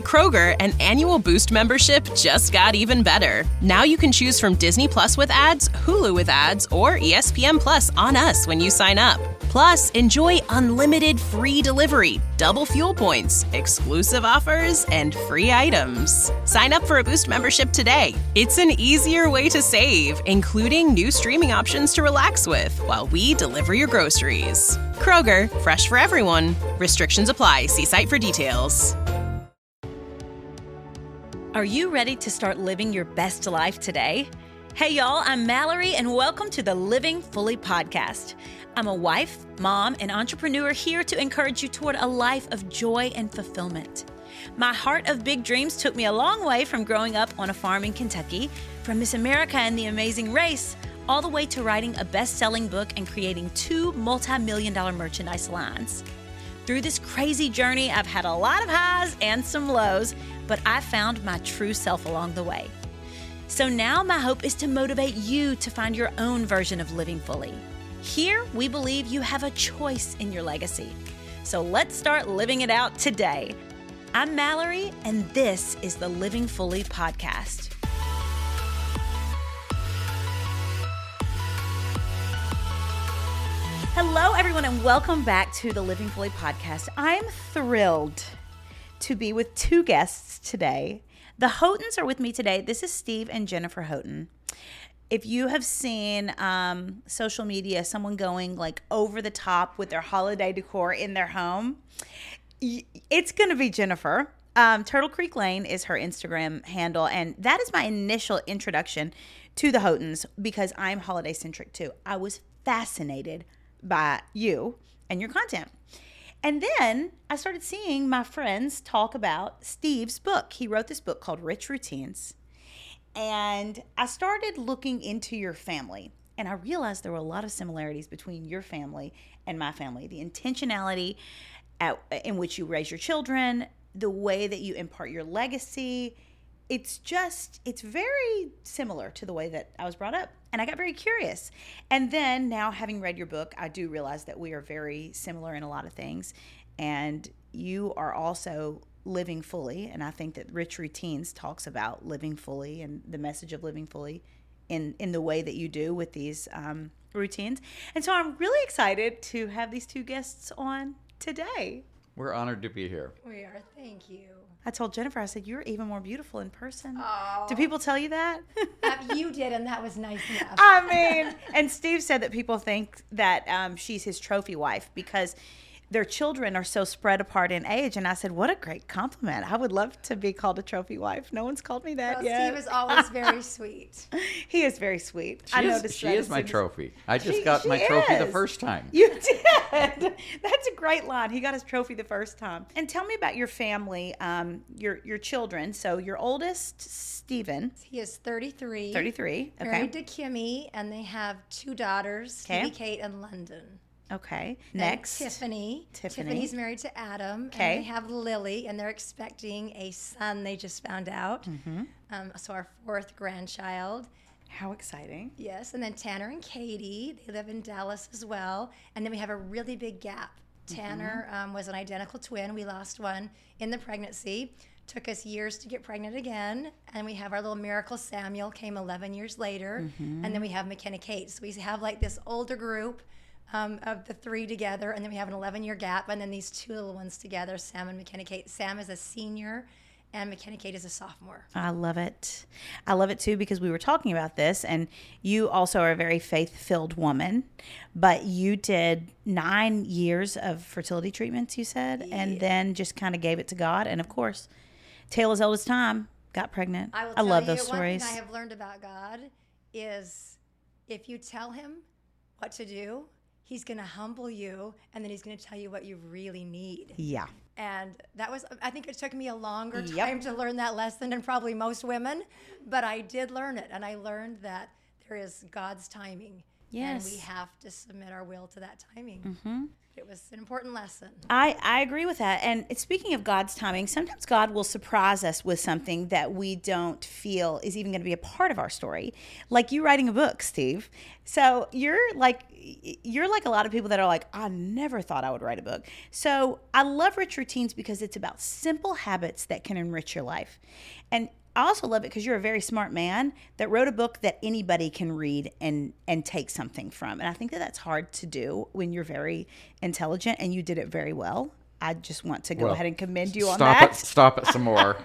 Kroger, an annual Boost membership just got even better. Now you can choose from Disney Plus with ads, Hulu with ads, or ESPN Plus on us when you sign up. Plus, enjoy unlimited free delivery, double fuel points, exclusive offers, and free items. Sign up for a Boost membership today. It's an easier way to save, including new streaming options to relax with while we deliver your groceries. Kroger, fresh for everyone. Restrictions apply. See site for details. Are you ready to start living your best life today? Hey, y'all, I'm Mallory, and welcome to the Living Fully podcast. I'm a wife, mom, and entrepreneur here to encourage you toward a life of joy and fulfillment. My heart of big dreams took me a long way from growing up on a farm in Kentucky, from Miss America and The Amazing Race, all the way to writing a best-selling book and creating 2 multi-million-dollar merchandise lines. Through this crazy journey, I've had a lot of highs and some lows, but I found my true self along the way. So now my hope is to motivate you to find your own version of living fully. Here, we believe you have a choice in your legacy. So let's start living it out today. I'm Mallory, and this is the Living Fully podcast. Hello, everyone, and welcome back to the Living Fully podcast. I'm thrilled to be with 2 guests today. The Houghtons are with me today. This is Steve and Jennifer Houghton. If you have seen social media, someone going like over the top with their holiday decor in their home, it's going to be Jennifer. Turtle Creek Lane is her Instagram handle, and that is my initial introduction to the Houghtons because I'm holiday centric too. I was fascinated by you and your content. And then I started seeing my friends talk about Steve's book. He wrote this book called Rich Routines. And I started looking into your family, and I realized there were a lot of similarities between your family and my family. The intentionality in which you raise your children, the way that you impart your legacy, it's very similar to the way that I was brought up. And I got very curious. And then now, having read your book, I do realize that we are very similar in a lot of things. And you are also living fully. And I think that Rich Routines talks about living fully and the message of living fully in the way that you do with these routines. And so I'm really excited to have these 2 guests on today. We're honored to be here. We are. Thank you. I told Jennifer, I said, you're even more beautiful in person. Oh. Do people tell you that? You did, and that was nice enough. I mean, and Steve said that people think that she's his trophy wife because their children are so spread apart in age. And I said, what a great compliment. I would love to be called a trophy wife. No one's called me that yet. Steve is always very sweet. He is very sweet. She is my trophy. I just got my trophy the first time. You did. That's a great line. He got his trophy the first time. And tell me about your family, your children. So your oldest, Steven. He is 33. 33. Okay. Married to Kimmy, and they have 2 daughters, Katie, Kate, and London. Okay. And next. Tiffany. Tiffany's married to Adam. Okay. And they have Lily, and they're expecting a son they just found out. Mm-hmm. So our 4th grandchild. How exciting. Yes, and then Tanner and Katie, they live in Dallas as well. And then we have a really big gap. Tanner was an identical twin. We lost one in the pregnancy. Took us years to get pregnant again. And we have our little miracle Samuel, came 11 years later. Mm-hmm. And then we have McKenna Kate. So we have like this older group of the 3 together. And then we have an 11-year gap. And then these 2 little ones together, Sam and McKenna Kate. Sam is a senior, and McKenna Kate is a sophomore. I love it. I love it too because we were talking about this, and you also are a very faith-filled woman, but you did 9 years of fertility treatments, you said, and then just kind of gave it to God. And of course, tale as old as time, got pregnant. I love those stories. One thing I have learned about God is if you tell him what to do, he's going to humble you, and then he's going to tell you what you really need. Yeah. And that was, I think it took me a longer time to learn that lesson than probably most women, but I did learn it. And I learned that there is God's timing. Yes. And we have to submit our will to that timing. Mm-hmm. It was an important lesson. I agree with that. And speaking of God's timing, sometimes God will surprise us with something that we don't feel is even going to be a part of our story. Like you writing a book, Steve. So you're like a lot of people that are like, I never thought I would write a book. So I love Rich Routines because it's about simple habits that can enrich your life. And I also love it because you're a very smart man that wrote a book that anybody can read and take something from. And I think that that's hard to do when you're very intelligent, and you did it very well. I just want to go ahead and commend you on that. Stop it some more.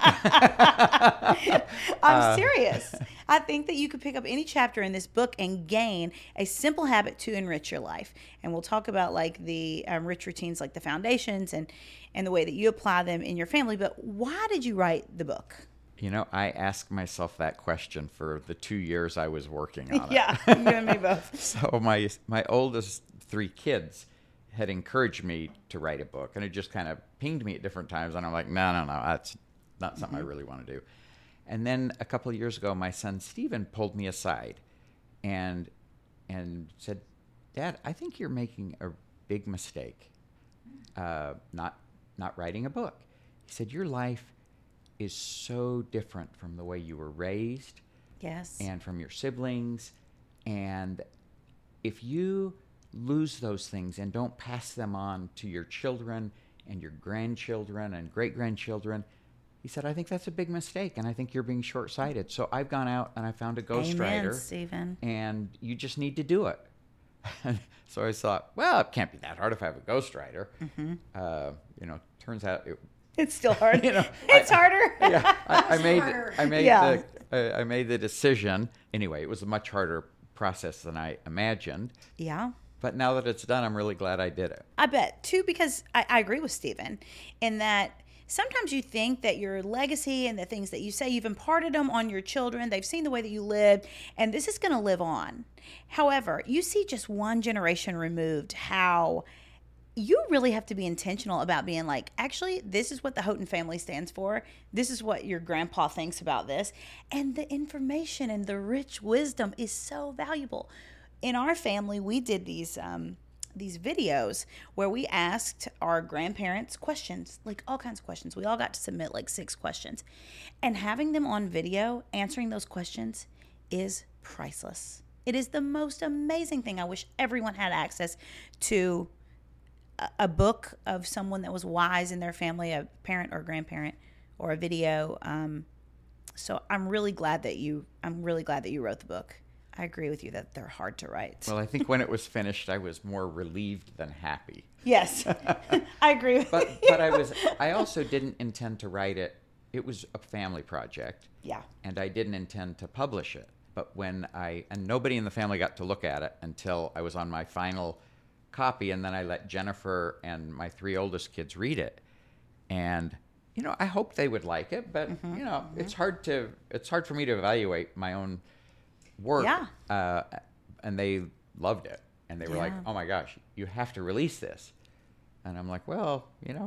I'm serious. I think that you could pick up any chapter in this book and gain a simple habit to enrich your life. And we'll talk about like the Rich Routines, like the foundations and the way that you apply them in your family. But why did you write the book? You know, I asked myself that question for the 2 years I was working on it. Yeah, you and me both. So my oldest 3 kids had encouraged me to write a book, and it just kind of pinged me at different times, and I'm like, no, that's not something I really want to do. And then a couple of years ago, my son Stephen pulled me aside and said, Dad, I think you're making a big mistake, not writing a book. He said, your life is so different from the way you were raised. Yes. And from your siblings. And if you lose those things and don't pass them on to your children and your grandchildren and great-grandchildren, he said, I think that's a big mistake, and I think you're being short-sighted. So I've gone out and I found a ghostwriter. Stephen. And you just need to do it. So I thought, well, it can't be that hard if I have a ghostwriter. Mm-hmm. Turns out it's still hard. It's harder. Yeah, I made the decision. Anyway, it was a much harder process than I imagined. Yeah. But now that it's done, I'm really glad I did it. I bet, too, because I agree with Stephen in that sometimes you think that your legacy and the things that you say, you've imparted them on your children. They've seen the way that you lived, and this is going to live on. However, you see just one generation removed how you really have to be intentional about being like, actually, this is what the Houghton family stands for. This is what your grandpa thinks about this. And the information and the rich wisdom is so valuable. In our family, we did these videos where we asked our grandparents questions, like all kinds of questions. We all got to submit like 6 questions. And having them on video answering those questions is priceless. It is the most amazing thing. I wish everyone had access to a book of someone that was wise in their family, a parent or grandparent, or a video. So I'm really glad that you wrote the book. I agree with you that they're hard to write. Well, I think when it was finished, I was more relieved than happy. Yes, I agree with you. But I also didn't intend to write it. It was a family project. Yeah. And I didn't intend to publish it. But and nobody in the family got to look at it until I was on my final copy, and then I let Jennifer and my 3 oldest kids read it. And I hope they would like it, but it's hard for me to evaluate my own work. Yeah. And they loved it, and they were like, oh my gosh, you have to release this. And I'm like, well,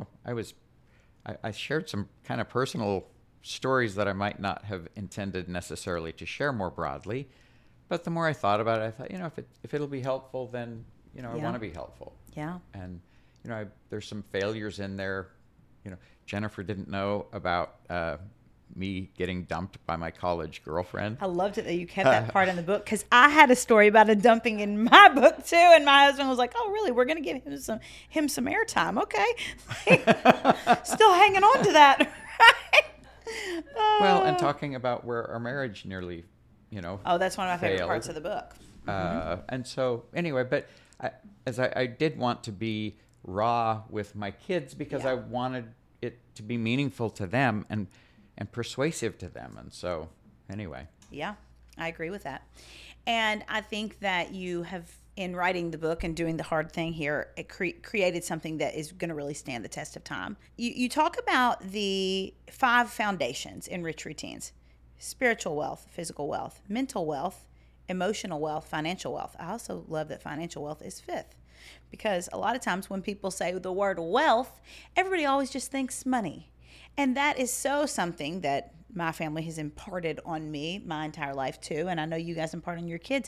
I shared some kind of personal stories that I might not have intended necessarily to share more broadly, but the more I thought about it, I thought, if it'll be helpful, then I want to be helpful. Yeah. And there's some failures in there. Jennifer didn't know about me getting dumped by my college girlfriend. I loved it that you kept that part in the book, because I had a story about a dumping in my book too, and my husband was like, "Oh, really? We're going to give him some airtime, okay?" Still hanging on to that, right? Well, and talking about where our marriage nearly, Oh, that's one of my favorite failed. parts of the book. And so, anyway, but I did want to be raw with my kids because I wanted it to be meaningful to them and persuasive to them. And so, anyway. Yeah, I agree with that. And I think that you have, in writing the book and doing the hard thing here, it created something that is going to really stand the test of time. You talk about the 5 foundations in Rich Routines: spiritual wealth, physical wealth, mental wealth, emotional wealth, financial wealth. I also love that financial wealth is 5th, because a lot of times when people say the word wealth, everybody always just thinks money. And that is something that my family has imparted on me my entire life too. And I know you guys impart on your kids.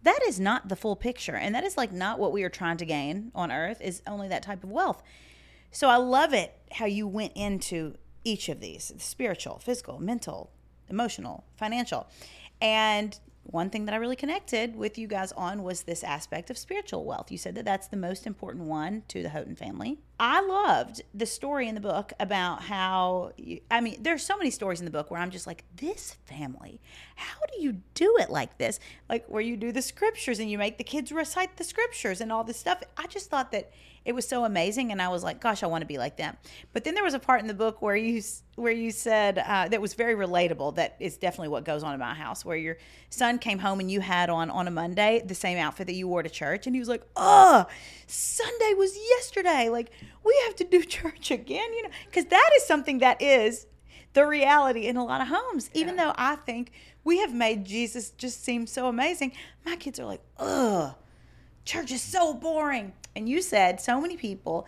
that is not the full picture. And that is like not what we are trying to gain on earth, is only that type of wealth. So I love it how you went into each of these: spiritual, physical, mental, emotional, financial. And one thing that I really connected with you guys on was this aspect of spiritual wealth. You said that that's the most important one to the Houghton family. I loved the story in the book about how, there's so many stories in the book where I'm just like, this family, how do you do it like this? Like where you do the scriptures and you make the kids recite the scriptures and all this stuff. I just thought that it was so amazing, and I was like, gosh, I want to be like them. But then there was a part in the book where you said that was very relatable, that is definitely what goes on in my house, where your son came home and you had on a Monday the same outfit that you wore to church, and he was like, Sunday was yesterday. Like, we have to do church again, because that is something that is the reality in a lot of homes. Even though I think we have made Jesus just seem so amazing, my kids are like, church is so boring. And you said so many people,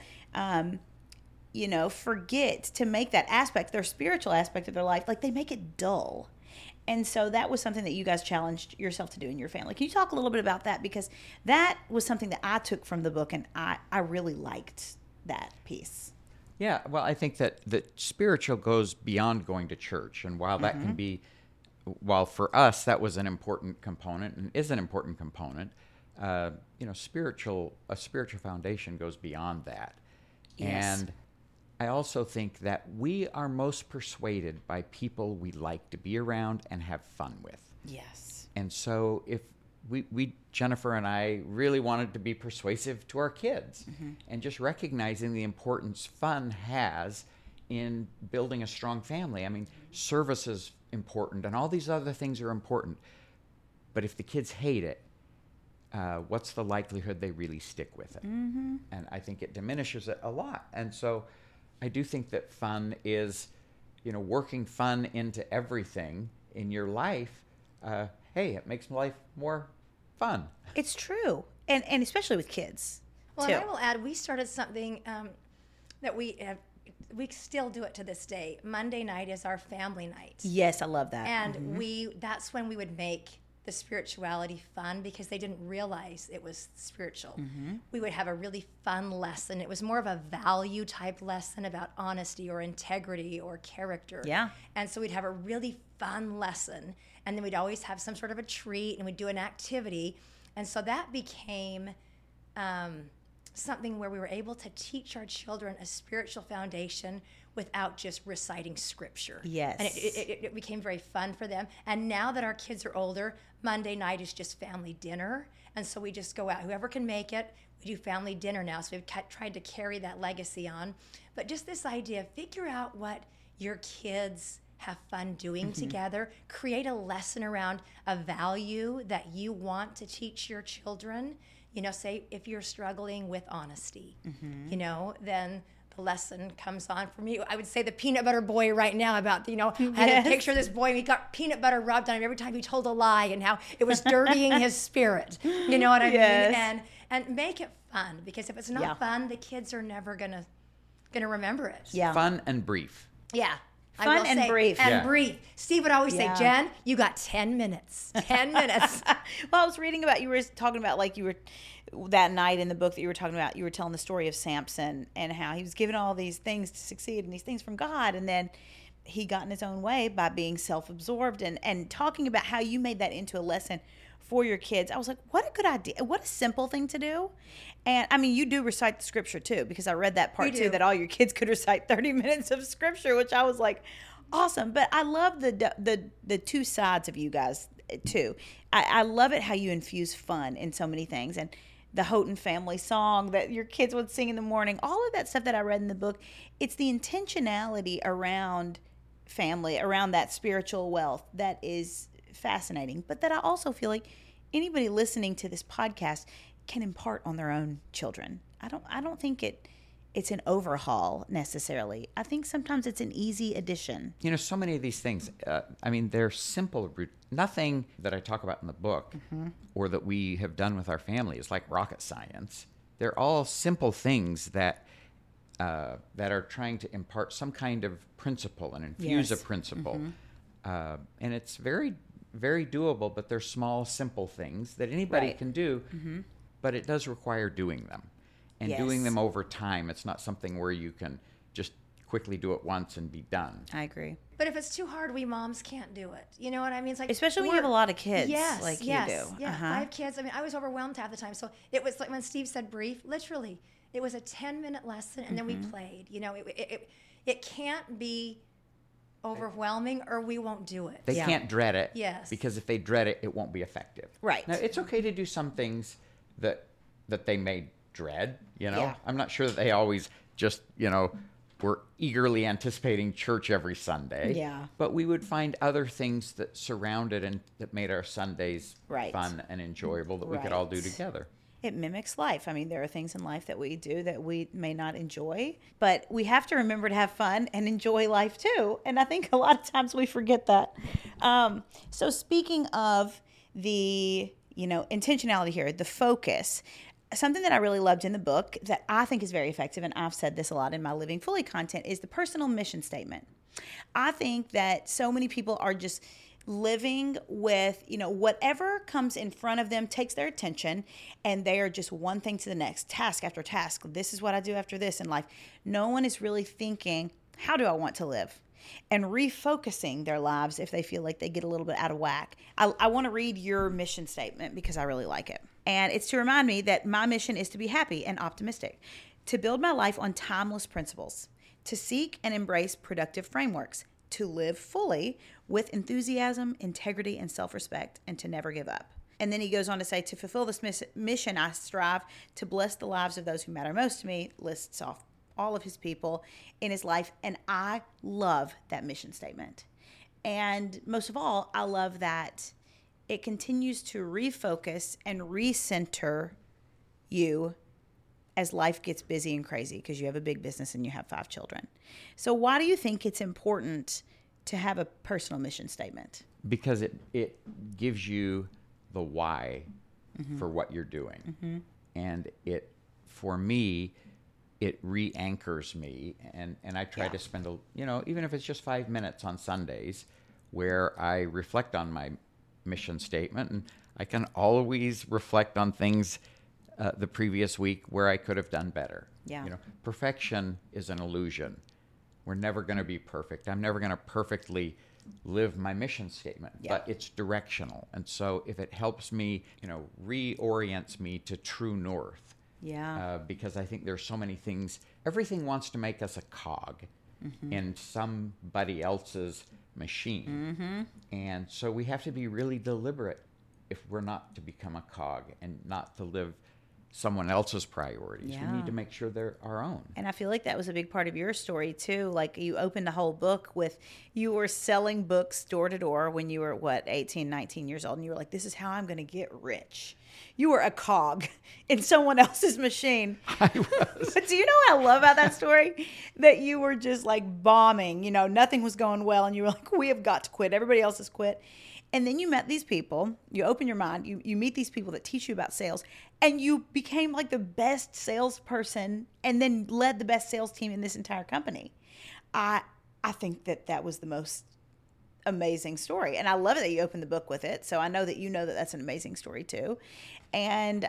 forget to make that aspect, their spiritual aspect of their life, like they make it dull. And so that was something that you guys challenged yourself to do in your family. Can you talk a little bit about that? Because that was something that I took from the book, and I really liked that piece. Yeah, well, I think that spiritual goes beyond going to church. And while that can be, while for us that was an important component and is an important component, a spiritual foundation goes beyond that. Yes. And I also think that we are most persuaded by people we like to be around and have fun with. Yes. And so if we Jennifer and I really wanted to be persuasive to our kids, and just recognizing the importance fun has in building a strong family. I mean, service is important and all these other things are important. But if the kids hate it, what's the likelihood they really stick with it? And I think it diminishes it a lot. And so I do think that fun is, working fun into everything in your life. Hey, it makes life more fun. It's true. And especially with kids. Well, too. and I will add, we started something that we still do it to this day. Monday night is our family night. Yes, I love that. And that's when we would make the spirituality fun, because they didn't realize it was spiritual. We would have a really fun lesson. It was more of a value type lesson about honesty or integrity or character. Yeah. And so we'd have a really fun lesson, and then we'd always have some sort of a treat, and we'd do an activity. And so that became something where we were able to teach our children a spiritual foundation without just reciting scripture. Yes. And it became very fun for them. And now that our kids are older, Monday night is just family dinner. And so we just go out. Whoever can make it, we do family dinner now. So we've tried to carry that legacy on. But just this idea, figure out what your kids have fun doing together. Create a lesson around a value that you want to teach your children. Say if you're struggling with honesty, then the lesson comes on from you. I would say the peanut butter boy right now about, I had a picture of this boy and he got peanut butter rubbed on him every time he told a lie, and how it was dirtying his spirit. You know what I mean? And make it fun, because if it's not fun, the kids are never gonna remember it. Yeah. Fun and brief. Yeah. Fun and brief. And brief. Steve would always say, Jen, you got 10 minutes. 10 minutes. Well, I was reading about, you were talking about, like, you were that night in the book that you were talking about, you were telling the story of Samson and how he was given all these things to succeed and these things from God, and then he got in his own way by being self-absorbed, and talking about how you made that into a lesson for your kids. I was like, what a good idea. What a simple thing to do. And I mean, you do recite the scripture too, because I read that part too, that all your kids could recite 30 minutes of scripture, which I was like, awesome. But I love the two sides of you guys too. I love it how you infuse fun in so many things. And the Houghton family song that your kids would sing in the morning, all of that stuff that I read in the book, it's the intentionality around family, around that spiritual wealth that is fascinating, but that I also feel like anybody listening to this podcast can impart on their own children. I don't think it's an overhaul necessarily. I think sometimes it's an easy addition. So many of these things, they're simple. Nothing that I talk about in the book or that we have done with our family is like rocket science. They're all simple things that are trying to impart some kind of principle and infuse a principle. And it's very very doable, but they're small, simple things that anybody Right. can do, but it does require doing them and doing Yes. them over time. It's not something where you can just quickly do it once and be done. I agree. But if it's too hard, we moms can't do it. You know what I mean? It's like, Especially when you have a lot of kids, yes, like you yes, do. Yeah, Uh-huh. 5 kids. I mean, I was overwhelmed half the time. So it was like when Steve said brief, literally, it was a 10-minute lesson, and then we played. You know, it can't be overwhelming, or we won't do it. They Yeah. can't dread it. Yes. Because if they dread it, it won't be effective. Right. Now, it's okay to do some things that they may dread, you know? Yeah. I'm not sure that they always just, were eagerly anticipating church every Sunday. Yeah. But we would find other things that surrounded and that made our Sundays Right. fun and enjoyable that we could all do Right. together. It mimics life. I mean, there are things in life that we do that we may not enjoy, but we have to remember to have fun and enjoy life too. And I think a lot of times we forget that. So speaking of the, intentionality here, the focus, something that I really loved in the book that I think is very effective, and I've said this a lot in my Living Fully content, is the personal mission statement. I think that so many people are just living with, whatever comes in front of them takes their attention, and they are just one thing to the next, task after task. This is what I do after this in life. No one is really thinking, how do I want to live? And refocusing their lives if they feel like they get a little bit out of whack. I want to read your mission statement because I really like it. And it's to remind me that my mission is to be happy and optimistic, to build my life on timeless principles, to seek and embrace productive frameworks, to live fully with enthusiasm, integrity, and self-respect, and to never give up. And then he goes on to say, to fulfill this mission, I strive to bless the lives of those who matter most to me, lists off all of his people in his life. And I love that mission statement. And most of all, I love that it continues to refocus and recenter you as life gets busy and crazy because you have a big business and you have 5 children. So why do you think it's important to have a personal mission statement? Because it gives you the why for what you're doing. And for me, it re-anchors me, and I try to spend even if it's just 5 minutes on Sundays where I reflect on my mission statement, and I can always reflect on things the previous week where I could have done better. Yeah. Perfection is an illusion. We're never going to be perfect. I'm never going to perfectly live my mission statement, but it's directional. And so if it helps me, reorients me to true north, because I think there's so many things. Everything wants to make us a cog in somebody else's machine. And so we have to be really deliberate if we're not to become a cog and not to live someone else's priorities. Yeah. We need to make sure they're our own. And I feel like that was a big part of your story too. Like you opened the whole book with, you were selling books door to door when you were 18, 19 years old. And you were like, this is how I'm going to get rich. You were a cog in someone else's machine. I was. But do you know what I love about that story? That you were just like bombing, nothing was going well. And you were like, we have got to quit. Everybody else has quit. And then you met these people, you open your mind, you meet these people that teach you about sales, and you became like the best salesperson and then led the best sales team in this entire company. I think that was the most amazing story. And I love it that you opened the book with it. So I know that that's an amazing story too. And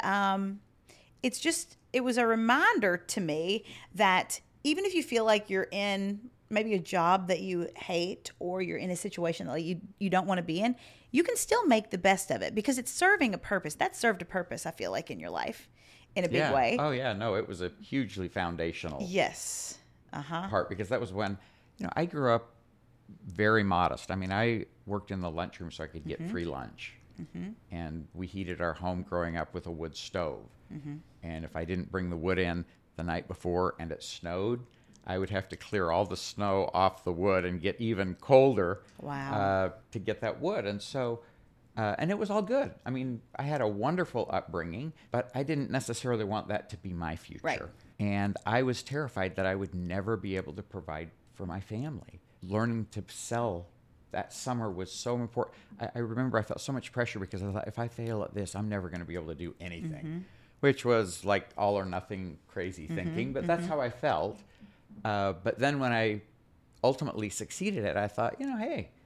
it was a reminder to me that even if you feel like you're in maybe a job that you hate, or you're in a situation that you don't want to be in, you can still make the best of it because it's serving a purpose. That served a purpose, I feel like, in your life in a big way. Oh, yeah. No, it was a hugely foundational Yes. part, because that was when, I grew up very modest. I mean, I worked in the lunchroom so I could get free lunch. And we heated our home growing up with a wood stove. And if I didn't bring the wood in the night before and it snowed, I would have to clear all the snow off the wood and get even colder. Wow. To get that wood. And so, and it was all good. I mean, I had a wonderful upbringing, but I didn't necessarily want that to be my future. Right. And I was terrified that I would never be able to provide for my family. Learning to sell that summer was so important. I remember I felt so much pressure because I thought, if I fail at this, I'm never going to be able to do anything, which was like all or nothing crazy thinking, but that's how I felt. But then when I ultimately succeeded at it, I thought, hey,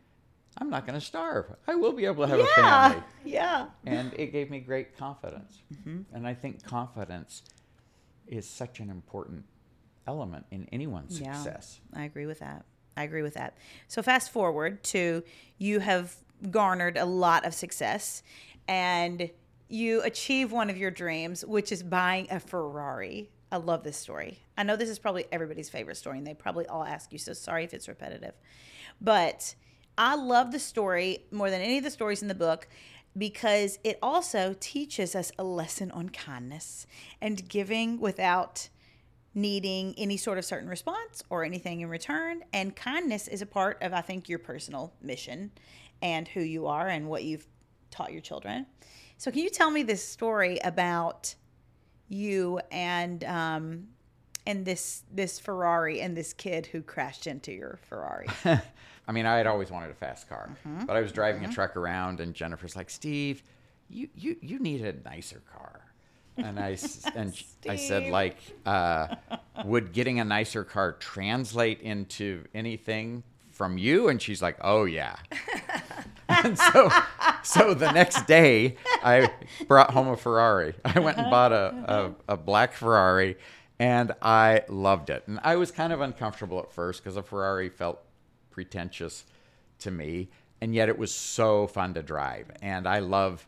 I'm not going to starve. I will be able to have a family. Yeah. And it gave me great confidence. And I think confidence is such an important element in anyone's success. I agree with that. So fast forward to you have garnered a lot of success and you achieve one of your dreams, which is buying a Ferrari. I love this story. I know this is probably everybody's favorite story, and they probably all ask you, so sorry if it's repetitive. But I love the story more than any of the stories in the book because it also teaches us a lesson on kindness and giving without needing any sort of certain response or anything in return. And kindness is a part of, I think, your personal mission and who you are and what you've taught your children. So can you tell me this story about you and this Ferrari and this kid who crashed into your Ferrari? I mean, I had always wanted a fast car, but I was driving a truck around, and Jennifer's like, "Steve, you need a nicer car." And I said, like, would getting a nicer car translate into anything from you? And she's like, "Oh yeah." And so the next day, I brought home a Ferrari. I went and bought a black Ferrari, and I loved it. And I was kind of uncomfortable at first because a Ferrari felt pretentious to me, and yet it was so fun to drive. And I love,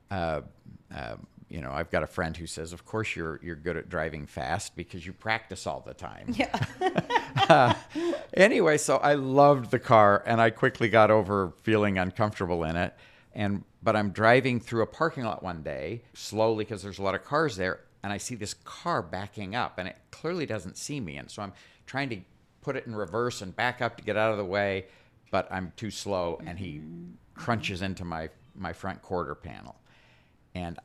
I've got a friend who says, "Of course you're good at driving fast because you practice all the time." Yeah. Anyway, so I loved the car, and I quickly got over feeling uncomfortable in it. But I'm driving through a parking lot one day, slowly because there's a lot of cars there, and I see this car backing up, and it clearly doesn't see me. And so I'm trying to put it in reverse and back up to get out of the way, but I'm too slow, and he crunches into my front quarter panel. And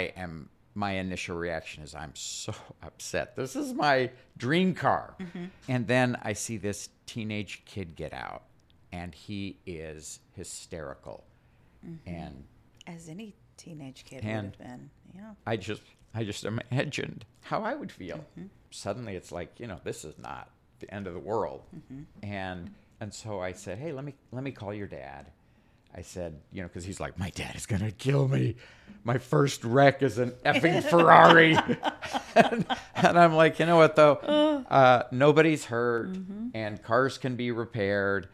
my initial reaction is, I'm so upset. This is my dream car. And then I see this teenage kid get out, and he is hysterical. And as any teenage kid would have been. Yeah. I just imagined how I would feel. Suddenly it's like, this is not the end of the world. And so I said, "Hey, let me call your dad." I said, because he's like, "My dad is going to kill me. My first wreck is an effing Ferrari." and I'm like, you know what, though? Nobody's hurt, and cars can be repaired.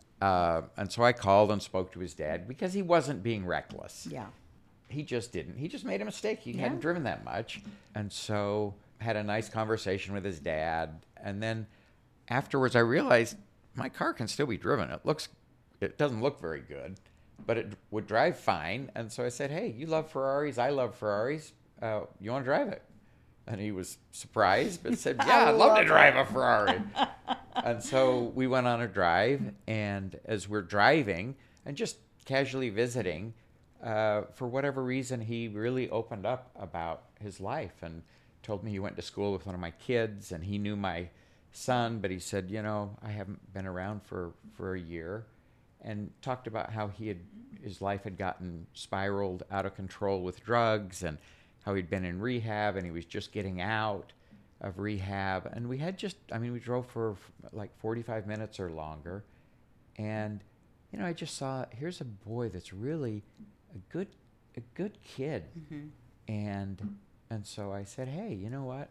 And so I called and spoke to his dad because he wasn't being reckless. Yeah. He just didn't. He just made a mistake. He hadn't driven that much. And so had a nice conversation with his dad. And then afterwards I realized my car can still be driven. It doesn't look very good, but it would drive fine. And so I said, "Hey, you love Ferraris. I love Ferraris. You want to drive it?" And he was surprised, but said, "Yeah, I'd love to drive a Ferrari." And so we went on a drive. And as we're driving and just casually visiting, for whatever reason, he really opened up about his life and told me he went to school with one of my kids, and he knew my son, but he said, "I haven't been around for a year," and talked about how his life had gotten spiraled out of control with drugs, and how he'd been in rehab, and he was just getting out of rehab. And we drove for like 45 minutes or longer, and I just saw, here's a boy that's really a good kid. And so I said, "Hey, you know what?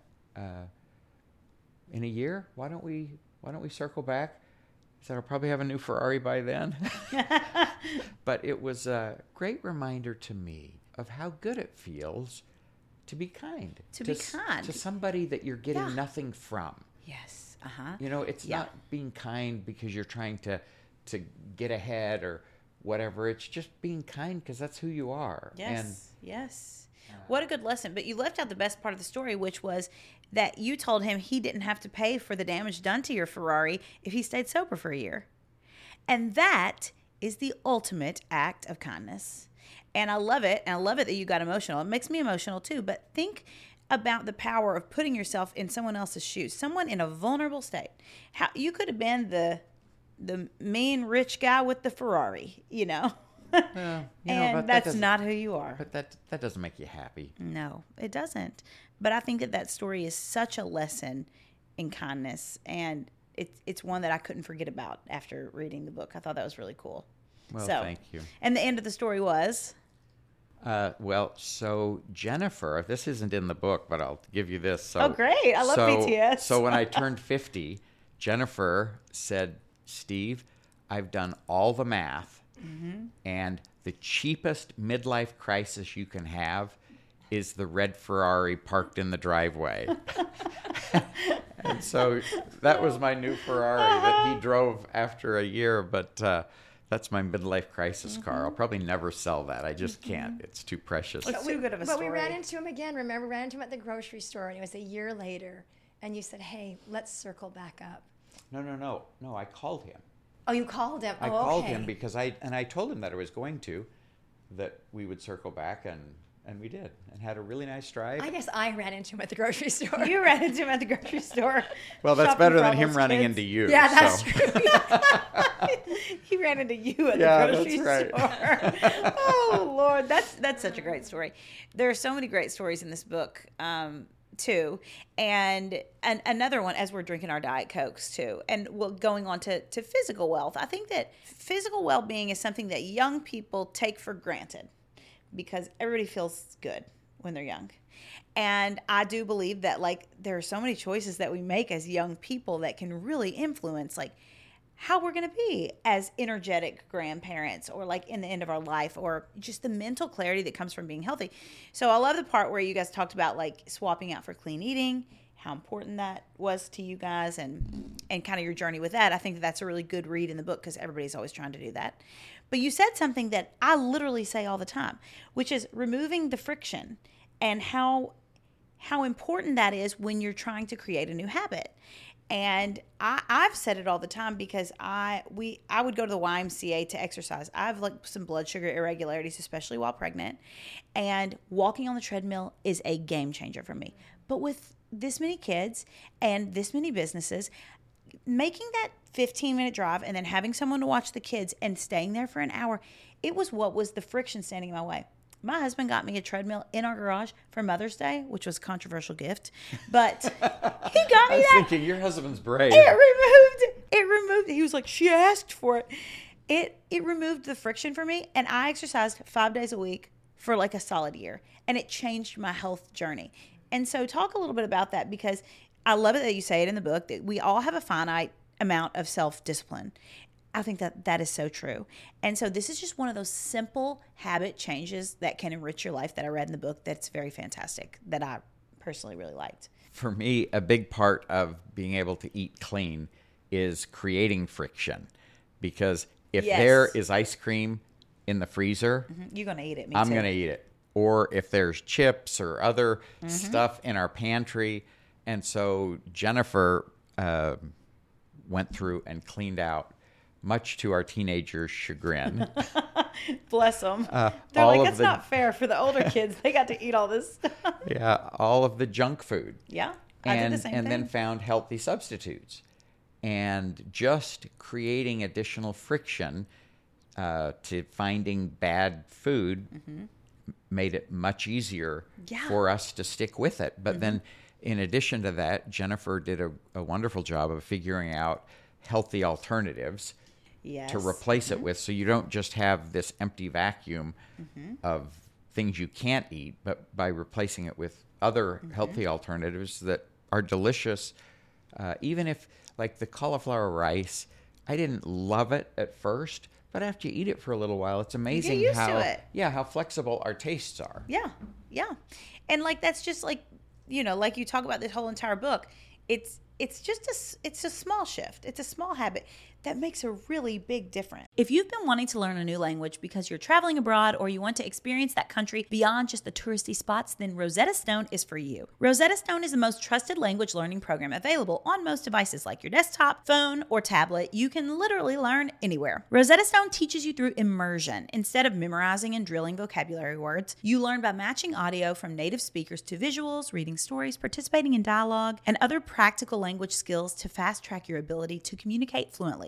In a year, why don't we circle back?" He said, "I'll probably have a new Ferrari by then." But it was a great reminder to me of how good it feels to be kind. To somebody that you're getting nothing from. Yes. It's not being kind because you're trying to get ahead or whatever. It's just being kind because that's who you are. Yes. What a good lesson. But you left out the best part of the story, which was that you told him he didn't have to pay for the damage done to your Ferrari if he stayed sober for a year. And that is the ultimate act of kindness. And I love it. And I love it that you got emotional. It makes me emotional too. But think about the power of putting yourself in someone else's shoes, someone in a vulnerable state. How you could have been the mean rich guy with the Ferrari, and that's not who you are. But that doesn't make you happy. No, it doesn't. But I think that story is such a lesson in kindness, and it's one that I couldn't forget about after reading the book. I thought that was really cool. Well, So, thank you. And the end of the story was? So Jennifer, this isn't in the book, but I'll give you this. So, Oh, great. I love BTS. So when I turned 50, Jennifer said, Steve, I've done all the math, and the cheapest midlife crisis you can have is the red Ferrari parked in the driveway. And so that was my new Ferrari that he drove after a year, but that's my midlife crisis car. I'll probably never sell that. I just can't. It's too precious. It's too good of a story. But we ran into him again. Remember, ran into him at the grocery store, and it was a year later. And you said, hey, let's circle back up. No, I called him. Oh, you called him? I called him because I told him that I was going to, that we would circle back, and we did, and had a really nice drive. I guess I ran into him at the grocery store. You ran into him at the grocery store. Well, that's shopping better for than all him those running kids. into you. Yeah, that's so. true. He ran into you at the grocery that's store. Oh, Lord. That's such a great story. There are so many great stories in this book, too. And another one, as we're drinking our Diet Cokes, too. And going on to physical wealth. I think that physical well-being is something that young people take for granted because everybody feels good when they're young. And I do believe that, like, there are so many choices that we make as young people that can really influence, like, how we're going to be as energetic grandparents, or like in the end of our life, or just the mental clarity that comes from being healthy. So I love the part where you guys talked about like swapping out for clean eating, how important that was to you guys, and kind of your journey with that. I think that's a really good read in the book because everybody's always trying to do that. But you said something that I literally say all the time, which is removing the friction, and how important that is when you're trying to create a new habit. And I've said it all the time because I would go to the YMCA to exercise. I have like some blood sugar irregularities, especially while pregnant, and walking on the treadmill is a game changer for me. But with this many kids and this many businesses, making that 15-minute drive and then having someone to watch the kids and staying there for an hour, it was what was the friction standing in my way. My husband got me a treadmill in our garage for Mother's Day, which was a controversial gift, but he got me that. I was thinking, your husband's brave. It removed, he was like, she asked for it. It removed the friction for me, and I exercised 5 days a week for like a solid year, and it changed my health journey. And so talk a little bit about that, because I love it that you say it in the book, that we all have a finite amount of self-discipline. I think that is so true. And so this is just one of those simple habit changes that can enrich your life that I read in the book that's very fantastic, that I personally really liked. For me, a big part of being able to eat clean is creating friction. Because if there is ice cream in the freezer, you're going to eat it. I'm going to eat it. Or if there's chips or other stuff in our pantry. And so Jennifer went through and cleaned out, much to our teenagers' chagrin. Bless them. They're like, that's not fair for the older kids. They got to eat all this stuff. Yeah, all of the junk food. Yeah, I did the same thing. And then found healthy substitutes. And just creating additional friction to finding bad food made it much easier for us to stick with it. But then in addition to that, Jennifer did a wonderful job of figuring out healthy alternatives to replace it with, so you don't just have this empty vacuum of things you can't eat, but by replacing it with other healthy alternatives that are delicious. Even if, like the cauliflower rice, I didn't love it at first, but after you eat it for a little while, it's amazing you get used to it. How flexible our tastes are. Yeah. And like, that's just like, like you talk about this whole entire book, it's a small shift. It's a small habit that makes a really big difference. If you've been wanting to learn a new language because you're traveling abroad, or you want to experience that country beyond just the touristy spots, then Rosetta Stone is for you. Rosetta Stone is the most trusted language learning program available on most devices, like your desktop, phone, or tablet. You can literally learn anywhere. Rosetta Stone teaches you through immersion. Instead of memorizing and drilling vocabulary words, you learn by matching audio from native speakers to visuals, reading stories, participating in dialogue, and other practical language skills to fast track your ability to communicate fluently.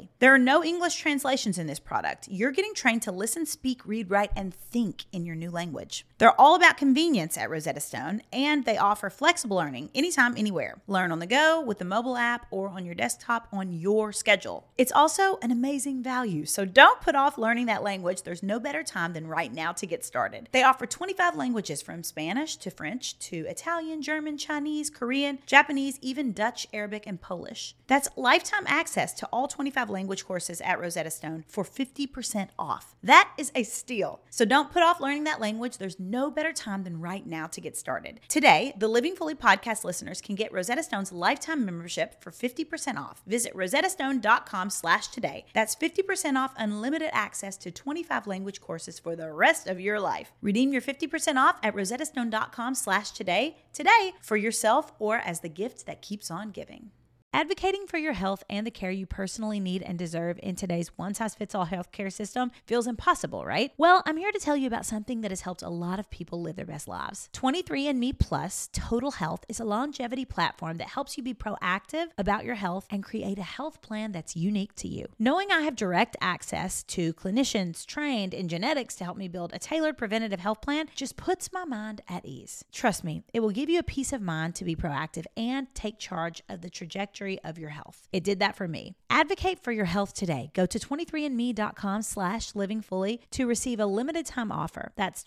Fully. There are no English translations in this product. You're getting trained to listen, speak, read, write, and think in your new language. They're all about convenience at Rosetta Stone, and they offer flexible learning anytime, anywhere. Learn on the go with the mobile app or on your desktop on your schedule. It's also an amazing value, so don't put off learning that language. There's no better time than right now to get started. They offer 25 languages from Spanish to French to Italian, German, Chinese, Korean, Japanese, even Dutch, Arabic, and Polish. That's lifetime access to all 25 language courses at Rosetta Stone for 50% off. That is a steal. So don't put off learning that language. There's no better time than right now to get started. Today, the Living Fully podcast listeners can get Rosetta Stone's lifetime membership for 50% off. Visit rosettastone.com/today. That's 50% off unlimited access to 25 language courses for the rest of your life. Redeem your 50% off at rosettastone.com/today today for yourself or as the gift that keeps on giving. Advocating for your health and the care you personally need and deserve in today's one-size-fits-all healthcare system feels impossible, right? Well, I'm here to tell you about something that has helped a lot of people live their best lives. 23andMe Plus Total Health is a longevity platform that helps you be proactive about your health and create a health plan that's unique to you. Knowing I have direct access to clinicians trained in genetics to help me build a tailored preventative health plan just puts my mind at ease. Trust me, it will give you a peace of mind to be proactive and take charge of the trajectory of your health. It did that for me. Advocate for your health today. Go to 23andme.com/livingfully to receive a limited time offer. That's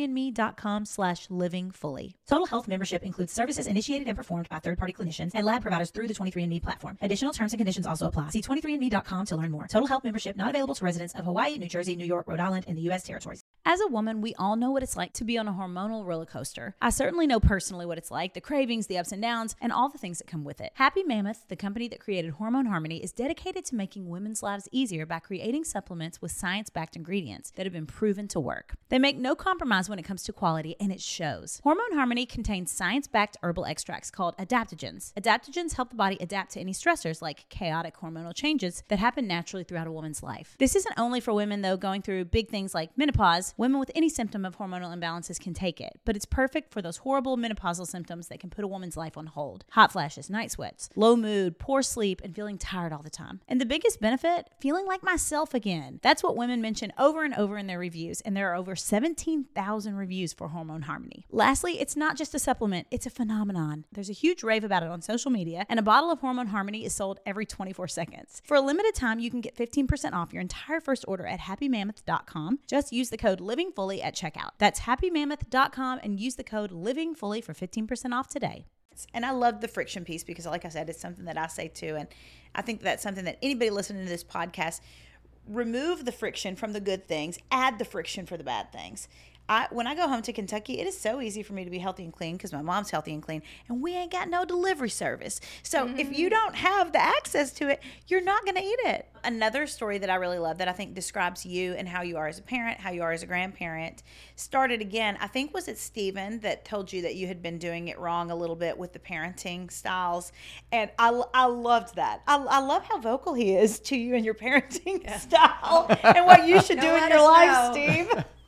23andme.com/livingfully. Total Health membership includes services initiated and performed by third-party clinicians and lab providers through the 23andMe platform. Additional terms and conditions also apply. See 23andme.com to learn more. Total Health membership not available to residents of Hawaii, New Jersey, New York, Rhode Island, and the U.S. territories. As a woman, we all know what it's like to be on a hormonal roller coaster. I certainly know personally what it's like, the cravings, the ups and downs, and all the things that come with it. Happy Mammoth, the company that created Hormone Harmony, is dedicated to making women's lives easier by creating supplements with science-backed ingredients that have been proven to work. They make no compromise when it comes to quality, and it shows. Hormone Harmony contains science-backed herbal extracts called adaptogens. Adaptogens help the body adapt to any stressors like chaotic hormonal changes that happen naturally throughout a woman's life. This isn't only for women, though, going through big things like menopause. Women with any symptom of hormonal imbalances can take it, but it's perfect for those horrible menopausal symptoms that can put a woman's life on hold. Hot flashes, night sweats, low mood, poor sleep, and feeling tired all the time. And the biggest benefit, feeling like myself again. That's what women mention over and over in their reviews, and there are over 17,000 reviews for Hormone Harmony. Lastly, it's not just a supplement, it's a phenomenon. There's a huge rave about it on social media, and a bottle of Hormone Harmony is sold every 24 seconds. For a limited time, you can get 15% off your entire first order at happymammoth.com. Just use the code LIVINGFULLY at checkout. That's happymammoth.com and use the code LIVINGFULLY for 15% off today. And I love the friction piece because, like I said, it's something that I say too. And I think that's something that anybody listening to this podcast, remove the friction from the good things, add the friction for the bad things. When I go home to Kentucky, it is so easy for me to be healthy and clean because my mom's healthy and clean, and we ain't got no delivery service. So if you don't have the access to it, you're not going to eat it. Another story that I really love that I think describes you and how you are as a parent, how you are as a grandparent, started again, I think, was it Stephen that told you that you had been doing it wrong a little bit with the parenting styles? And I loved that. I love how vocal he is to you and your parenting style and what you should do in your life, Steve.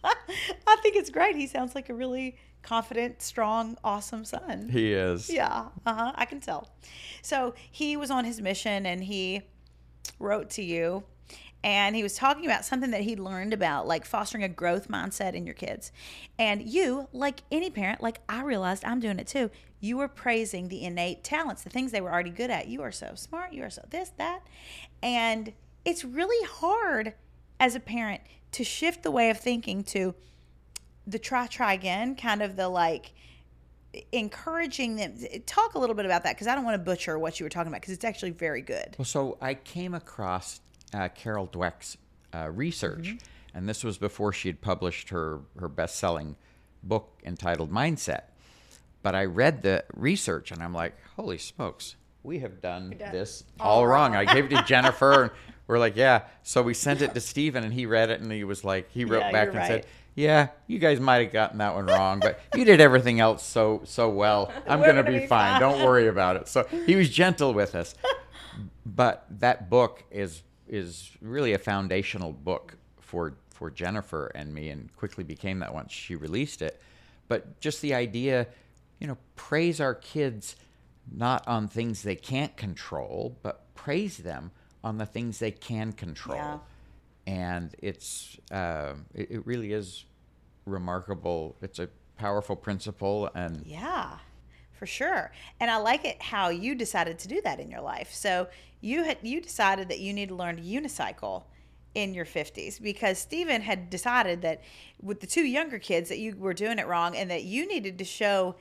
I think it's great. He sounds like a really confident, strong, awesome son. He is. Yeah, I can tell. So he was on his mission and he wrote to you and he was talking about something that he'd learned about, like fostering a growth mindset in your kids. And you, like any parent, like I realized I'm doing it too, you were praising the innate talents, the things they were already good at. You are so smart. You are so this, that. And it's really hard as a parent to shift the way of thinking to the try again, kind of the like encouraging them. Talk a little bit about that because I don't want to butcher what you were talking about because it's actually very good. Well, so I came across Carol Dweck's research, and this was before she had published her best-selling book entitled Mindset. But I read the research, and I'm like, holy smokes, we have done this all wrong. I gave it to Jennifer, and we're like, yeah. So we sent it to Stephen, and he read it, and he was like, he wrote back and said, yeah, you guys might have gotten that one wrong, but you did everything else so well. I'm going to be fine. Don't worry about it. So he was gentle with us. But that book is really a foundational book for Jennifer and me, and quickly became that once she released it. But just the idea, praise our kids not on things they can't control, but praise them on the things they can control. Yeah. And it really is remarkable. It's a powerful principle, and Yeah, for sure. And I like it how you decided to do that in your life. So you decided that you need to learn to unicycle in your 50s, because Stephen had decided that with the 2 younger kids that you were doing it wrong, and that you needed to show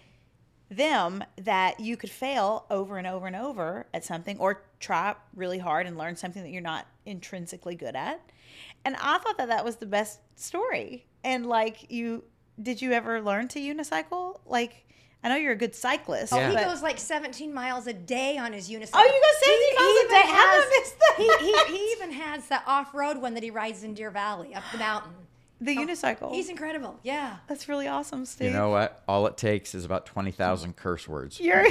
them that you could fail over and over and over at something, or try really hard and learn something that you're not intrinsically good at. And I thought that was the best story. And like, did you ever learn to unicycle? Like, I know you're a good cyclist. Yeah. He but- goes like 17 miles a day on his unicycle. Oh, you go 17 miles a day? How did I miss that? He even has the off-road one that he rides in Deer Valley, up the mountain. The unicycle. He's incredible. Yeah. That's really awesome, Steve. you know what? All it takes is about 20,000 curse words. You're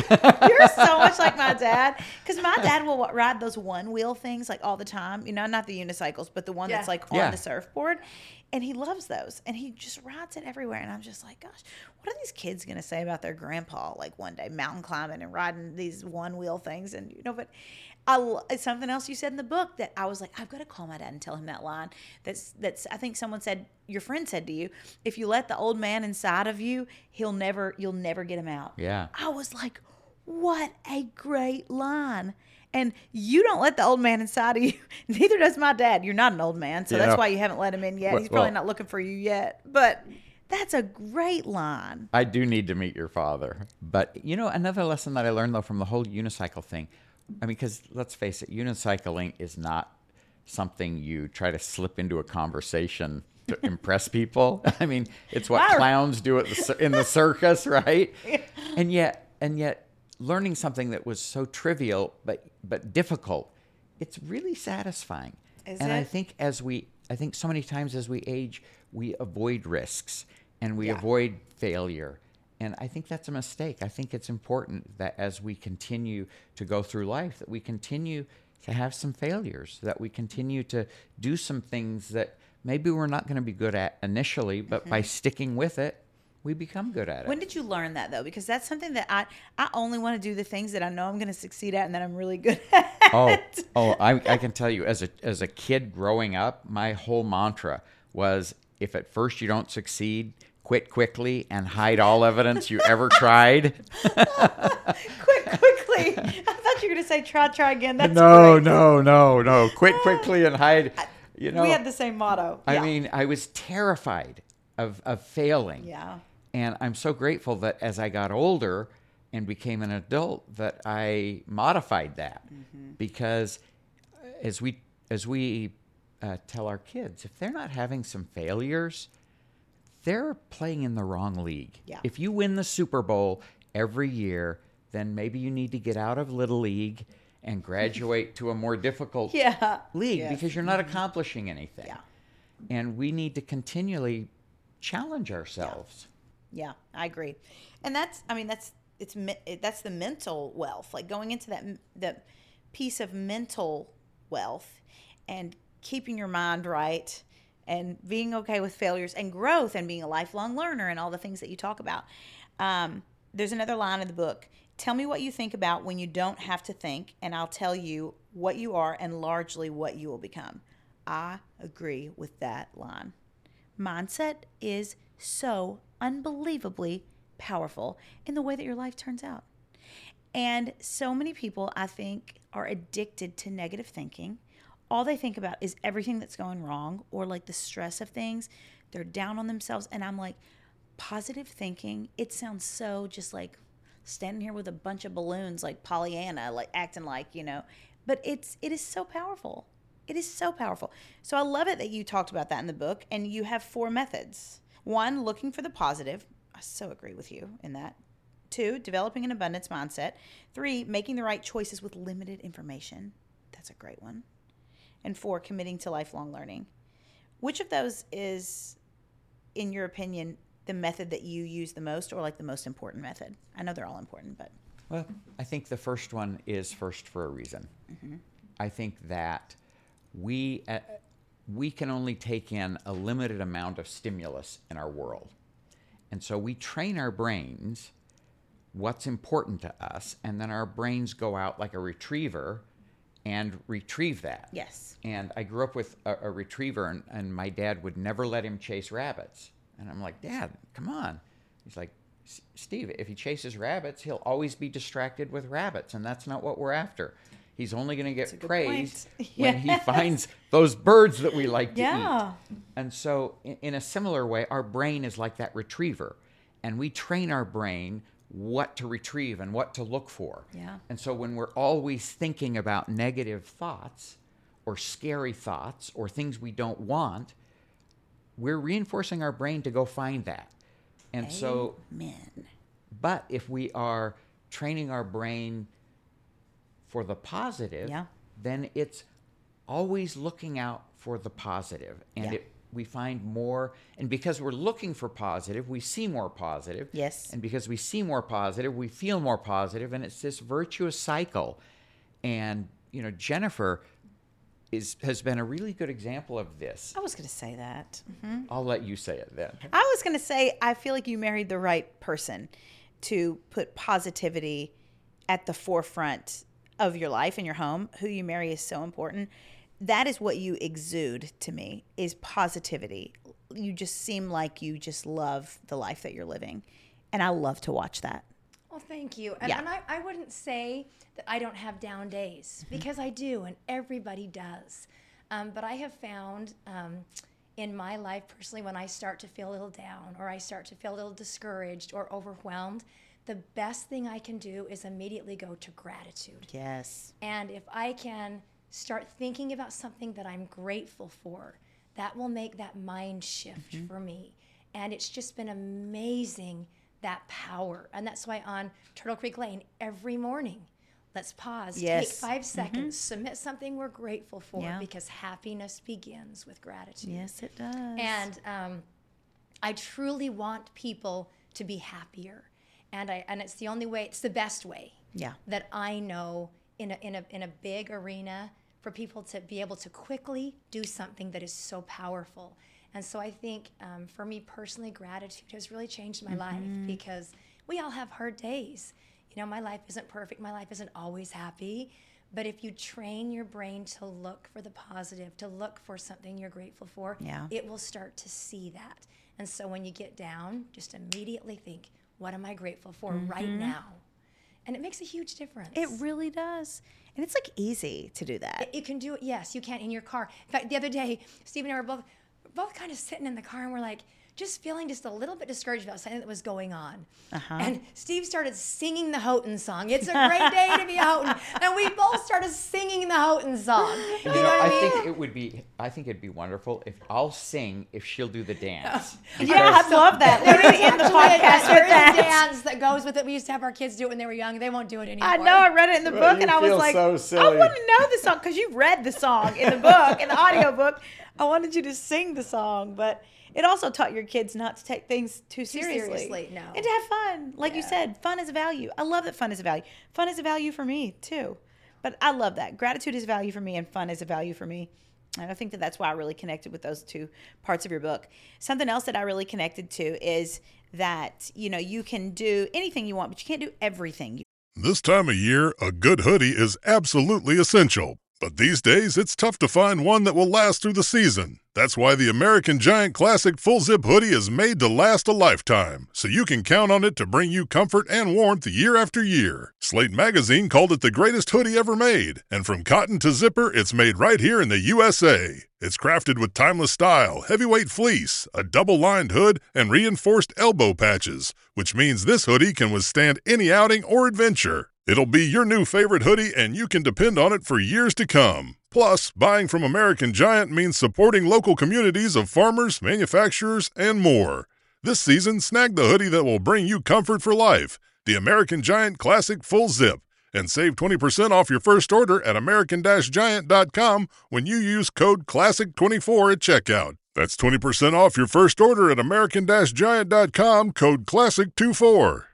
so much like my dad, because my dad will ride those one wheel things like all the time. You know, not the unicycles, but the one that's Yeah. like on Yeah. the surfboard, and he loves those, and he just rides it everywhere. And I'm just like, gosh, what are these kids gonna say about their grandpa? Like one day mountain climbing and riding these one wheel things, and but. It's something else you said in the book that I was like, I've got to call my dad and tell him that line. That's. I think someone said, your friend said to you, if you let the old man inside of you, you'll never get him out. Yeah. I was like, what a great line. And you don't let the old man inside of you. Neither does my dad. You're not an old man, so Yeah. that's why you haven't let him in yet. Well- He's probably well- not looking for you yet. But that's a great line. I do need to meet your father. But, another lesson that I learned, though, from the whole unicycle thing, I mean, because let's face it, unicycling is not something you try to slip into a conversation to impress people. I mean, it's what Wow. clowns do in the circus, right? And yet, learning something that was so trivial but difficult, it's really satisfying. Is and it? I think so many times as we age, we avoid risks and we Yeah. avoid failure. And I think that's a mistake. I think it's important that as we continue to go through life, that we continue to have some failures, that we continue to do some things that maybe we're not going to be good at initially, but by sticking with it, we become good at it. When did you learn that, though? Because that's something that I only want to do the things that I know I'm going to succeed at and that I'm really good at. I can tell you, as a kid growing up, my whole mantra was, if at first you don't succeed, quit quickly and hide all evidence you ever tried. Quit quickly. I thought you were going to say try again. That's No. great. Quit quickly and hide. We had the same motto. I Yeah. mean, I was terrified of failing. Yeah. And I'm so grateful that as I got older and became an adult, that I modified that. Because as we tell our kids, if they're not having some failures, they're playing in the wrong league. Yeah. If you win the Super Bowl every year, then maybe you need to get out of Little League and graduate to a more difficult Yeah. league, Yes. because you're not accomplishing anything. Yeah. And we need to continually challenge ourselves. Yeah, I agree. And that's the mental wealth, like going into that piece of mental wealth and keeping your mind right and being okay with failures and growth and being a lifelong learner and all the things that you talk about. There's another line in the book. Tell me what you think about when you don't have to think, and I'll tell you what you are and largely what you will become. I agree with that line. Mindset is so unbelievably powerful in the way that your life turns out. And so many people, I think, are addicted to negative thinking. All they think about is everything that's going wrong or like the stress of things. They're down on themselves. And I'm like, positive thinking, it sounds so just like standing here with a bunch of balloons like Pollyanna, like acting like, but it is so powerful. It is so powerful. So I love it that you talked about that in the book, and you have 4 methods. 1, looking for the positive. I so agree with you in that. 2, developing an abundance mindset. 3, making the right choices with limited information. That's a great one. And 4, committing to lifelong learning. Which of those is, in your opinion, the method that you use the most, or like the most important method? I know they're all important, but. Well, I think the first one is first for a reason. I think that we can only take in a limited amount of stimulus in our world. And so we train our brains what's important to us, and then our brains go out like a retriever and retrieve that. Yes. And I grew up with a retriever, and my dad would never let him chase rabbits. And I'm like, Dad, come on. He's like, Steve, if he chases rabbits, he'll always be distracted with rabbits, and that's not what we're after. He's only going to get praised when he finds those birds that we like to eat. And so in a similar way, our brain is like that retriever, and we train our brain what to retrieve and what to look for. Yeah. And so when we're always thinking about negative thoughts or scary thoughts or things we don't want, we're reinforcing our brain to go find that. And so, but if we are training our brain for the positive, then it's always looking out for the positive. And we find more, and because we're looking for positive, we see more positive. Yes. And because we see more positive, we feel more positive, and it's this virtuous cycle. And, you know, Jennifer has been a really good example of this. I was going to say that. I'll let you say it then. I was going to say, I feel like you married the right person to put positivity at the forefront of your life and your home. Who you marry is so important. That is what you exude to me, is positivity. You just seem like you just love the life that you're living. And I love to watch that. Well, thank you. And I wouldn't say that I don't have down days, because I do, and everybody does. But I have found in my life personally, when I start to feel a little down, or I start to feel a little discouraged or overwhelmed, the best thing I can do is immediately go to gratitude. Yes. And if I can start thinking about something that I'm grateful for, that will make that mind shift for me. And it's just been amazing, that power. And that's why on Turtle Creek Lane, every morning, let's pause, take 5 seconds, submit something we're grateful for, because happiness begins with gratitude. Yes, it does. And I truly want people to be happier. And it's the only way, it's the best way that I know in a big arena for people to be able to quickly do something that is so powerful. And so I think for me personally, gratitude has really changed my life, because we all have hard days. You know, my life isn't perfect. My life isn't always happy. But if you train your brain to look for the positive, to look for something you're grateful for, it will start to see that. And so when you get down, just immediately think, what am I grateful for right now? And it makes a huge difference. It really does. And it's like easy to do that. You can do it, yes, you can in your car. In fact, the other day, Steve and I were both kind of sitting in the car, and we're like, just feeling just a little bit discouraged about something that was going on. And Steve started singing the Houghton song. It's a great day to be a Houghton. And we both started singing the Houghton song. You know what I mean? I think it'd be wonderful if I'll sing if she'll do the dance. I'd love that. We're going to end the podcast with that. There is a dance that goes with it. We used to have our kids do it when they were young. They won't do it anymore. I know. I read it in the book, and I was like, so I silly. want to know the song, because you read the song in the book, in the audio book. I wanted you to sing the song, but it also taught your kids not to take things too seriously. No. And to have fun. Like you said, fun is a value. I love that fun is a value. Fun is a value for me, too. But I love that. Gratitude is a value for me, and fun is a value for me. And I think that that's why I really connected with those two parts of your book. Something else that I really connected to is that, you know, you can do anything you want, but you can't do everything. This time of year, a good hoodie is absolutely essential. But these days, it's tough to find one that will last through the season. That's why the American Giant Classic Full Zip Hoodie is made to last a lifetime, so you can count on it to bring you comfort and warmth year after year. Slate Magazine called it the greatest hoodie ever made, and from cotton to zipper, it's made right here in the USA. It's crafted with timeless style, heavyweight fleece, a double-lined hood, and reinforced elbow patches, which means this hoodie can withstand any outing or adventure. It'll be your new favorite hoodie, and you can depend on it for years to come. Plus, buying from American Giant means supporting local communities of farmers, manufacturers, and more. This season, snag the hoodie that will bring you comfort for life, the American Giant Classic Full Zip, and save 20% off your first order at american-giant.com when you use code CLASSIC24 at checkout. That's 20% off your first order at american-giant.com, code CLASSIC24.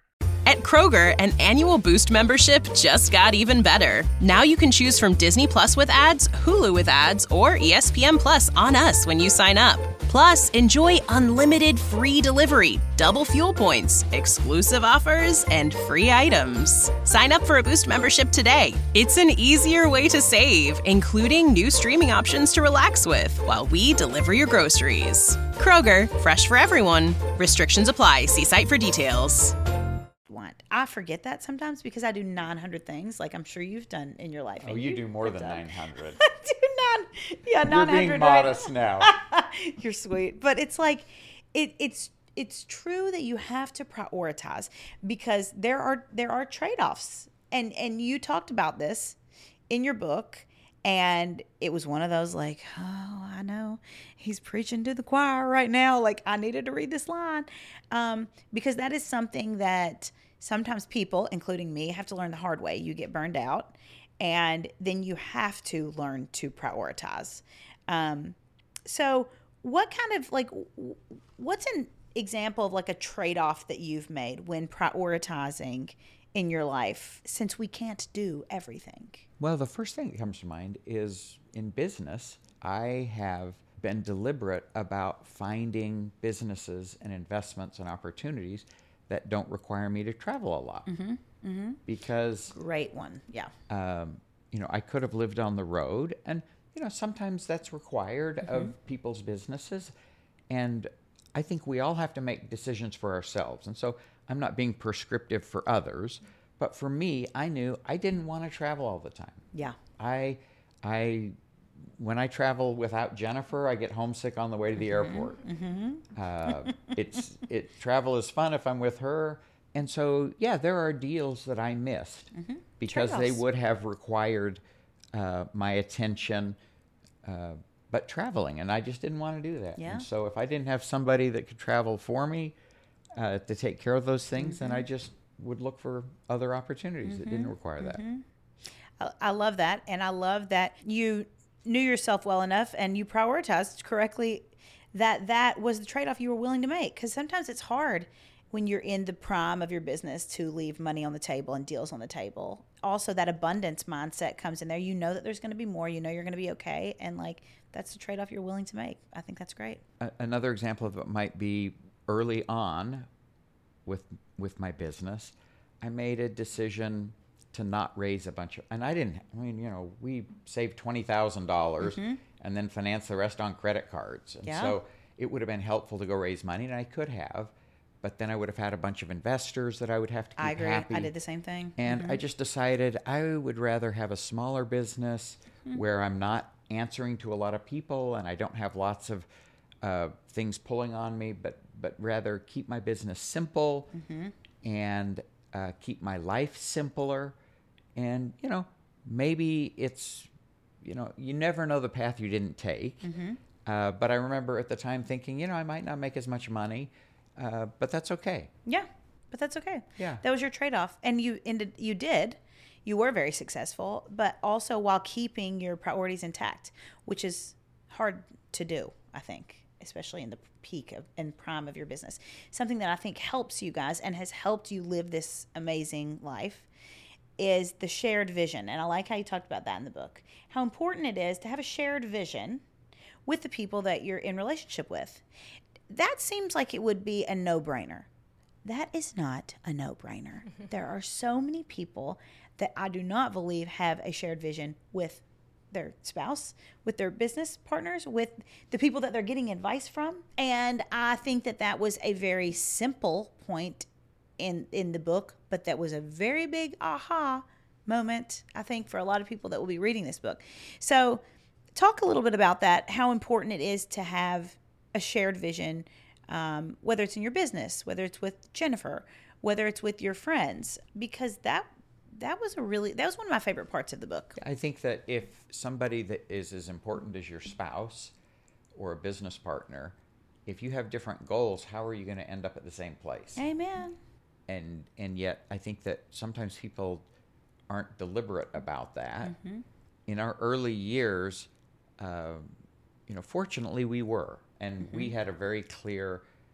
At Kroger, an annual Boost membership just got even better. Now you can choose from Disney Plus with ads, Hulu with ads, or ESPN Plus on us when you sign up. Plus, enjoy unlimited free delivery, double fuel points, exclusive offers, and free items. Sign up for a Boost membership today. It's an easier way to save, including new streaming options to relax with while we deliver your groceries. Kroger, fresh for everyone. Restrictions apply. See site for details. I forget that sometimes because I do 900 things, like I'm sure you've done in your life. Oh, you do more than 900. I do 900. You're being modest now. You're sweet, but it's like it's true that you have to prioritize because there are trade-offs, and you talked about this in your book. And it was one of those like, oh, I know he's preaching to the choir right now. Like I needed to read this line because that is something that sometimes people, including me, have to learn the hard way. You get burned out, and then you have to learn to prioritize. So what kind of like, what's an example of like a trade-off that you've made when prioritizing in your life, since we can't do everything? Well, the first thing that comes to mind is in business, I have been deliberate about finding businesses and investments and opportunities that don't require me to travel a lot. Because Great one. Yeah. I could have lived on the road, and sometimes that's required of people's businesses, and I think we all have to make decisions for ourselves. And so I'm not being prescriptive for others, but for me, I knew I didn't want to travel all the time. Yeah. When I travel without Jennifer, I get homesick on the way to the airport. Travel is fun if I'm with her. And so, yeah, there are deals that I missed because they would have required my attention, but traveling, and I just didn't want to do that. Yeah. And so if I didn't have somebody that could travel for me to take care of those things, then I just would look for other opportunities that didn't require that. I love that. And I love that you knew yourself well enough and you prioritized correctly that was the trade-off you were willing to make. Because sometimes it's hard when you're in the prime of your business to leave money on the table and deals on the table. Also, that abundance mindset comes in there. You know that there's going to be more. You know you're going to be okay. And like that's the trade-off you're willing to make. I think that's great. Another example of it might be early on with my business, I made a decision to not raise a bunch of, and we saved $20,000 and then financed the rest on credit cards. And so it would have been helpful to go raise money, and I could have, but then I would have had a bunch of investors that I would have to keep I agree. happy. I did the same thing. And I just decided I would rather have a smaller business where I'm not answering to a lot of people and I don't have lots of things pulling on me, but rather keep my business simple and keep my life simpler. And, maybe it's, you never know the path you didn't take. But I remember at the time thinking, I might not make as much money, but that's okay. Yeah, but that's okay. Yeah. That was your trade-off. And you were very successful, but also while keeping your priorities intact, which is hard to do, I think, especially in the peak and prime of your business. Something that I think helps you guys and has helped you live this amazing life is the shared vision. And I like how you talked about that in the book. How important it is to have a shared vision with the people that you're in relationship with. That seems like it would be a no-brainer. That is not a no-brainer. There are so many people that I do not believe have a shared vision with their spouse, with their business partners, with the people that they're getting advice from. And I think that was a very simple point in the book, but that was a very big aha moment, I think, for a lot of people that will be reading this book. So talk a little bit about that, how important it is to have a shared vision, whether it's in your business, whether it's with Jennifer, whether it's with your friends, because that was one of my favorite parts of the book. I think that if somebody that is as important as your spouse or a business partner, if you have different goals, how are you going to end up at the same place? Amen. And yet I think that sometimes people aren't deliberate about that. In our early years, fortunately we were, and we had a very clear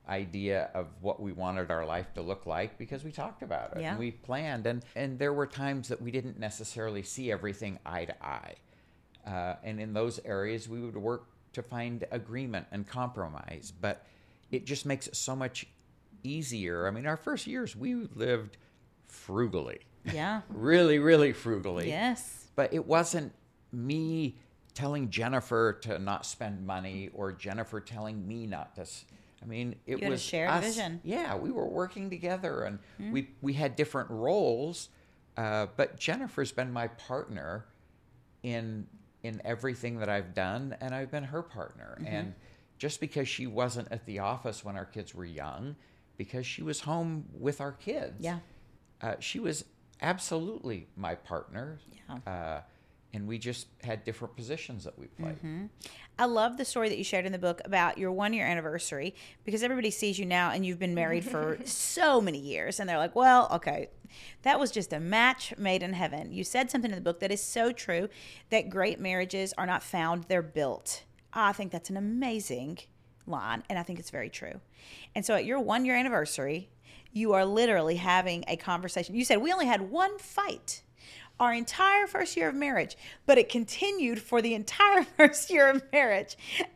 idea of what we wanted our life to look like because we talked about it Yeah. and we planned. And there were times that we didn't necessarily see everything eye to eye. And in those areas, we would work to find agreement and compromise. But it just makes it so much easier. I mean, our first years, we lived frugally. Yeah. Really, really frugally. Yes. But it wasn't me telling Jennifer to not spend money or Jennifer telling me not to. I mean, it had a was shared us. vision. Yeah, we were working together, and we had different roles. But Jennifer's been my partner in everything that I've done, and I've been her partner. And just because she wasn't at the office when our kids were young, because she was home with our kids, Yeah. she was absolutely my partner. Yeah. And we just had different positions that we played. I love the story that you shared in the book about your 1-year anniversary, because everybody sees you now and you've been married for so many years. And they're like, well, okay, that was just a match made in heaven. You said something in the book that is so true, that great marriages are not found, they're built. I think that's an amazing line, and I think it's very true. And so at your 1-year anniversary, you are literally having a conversation. You said we only had one fight our entire first year of marriage, but it continued for the entire first year of marriage. And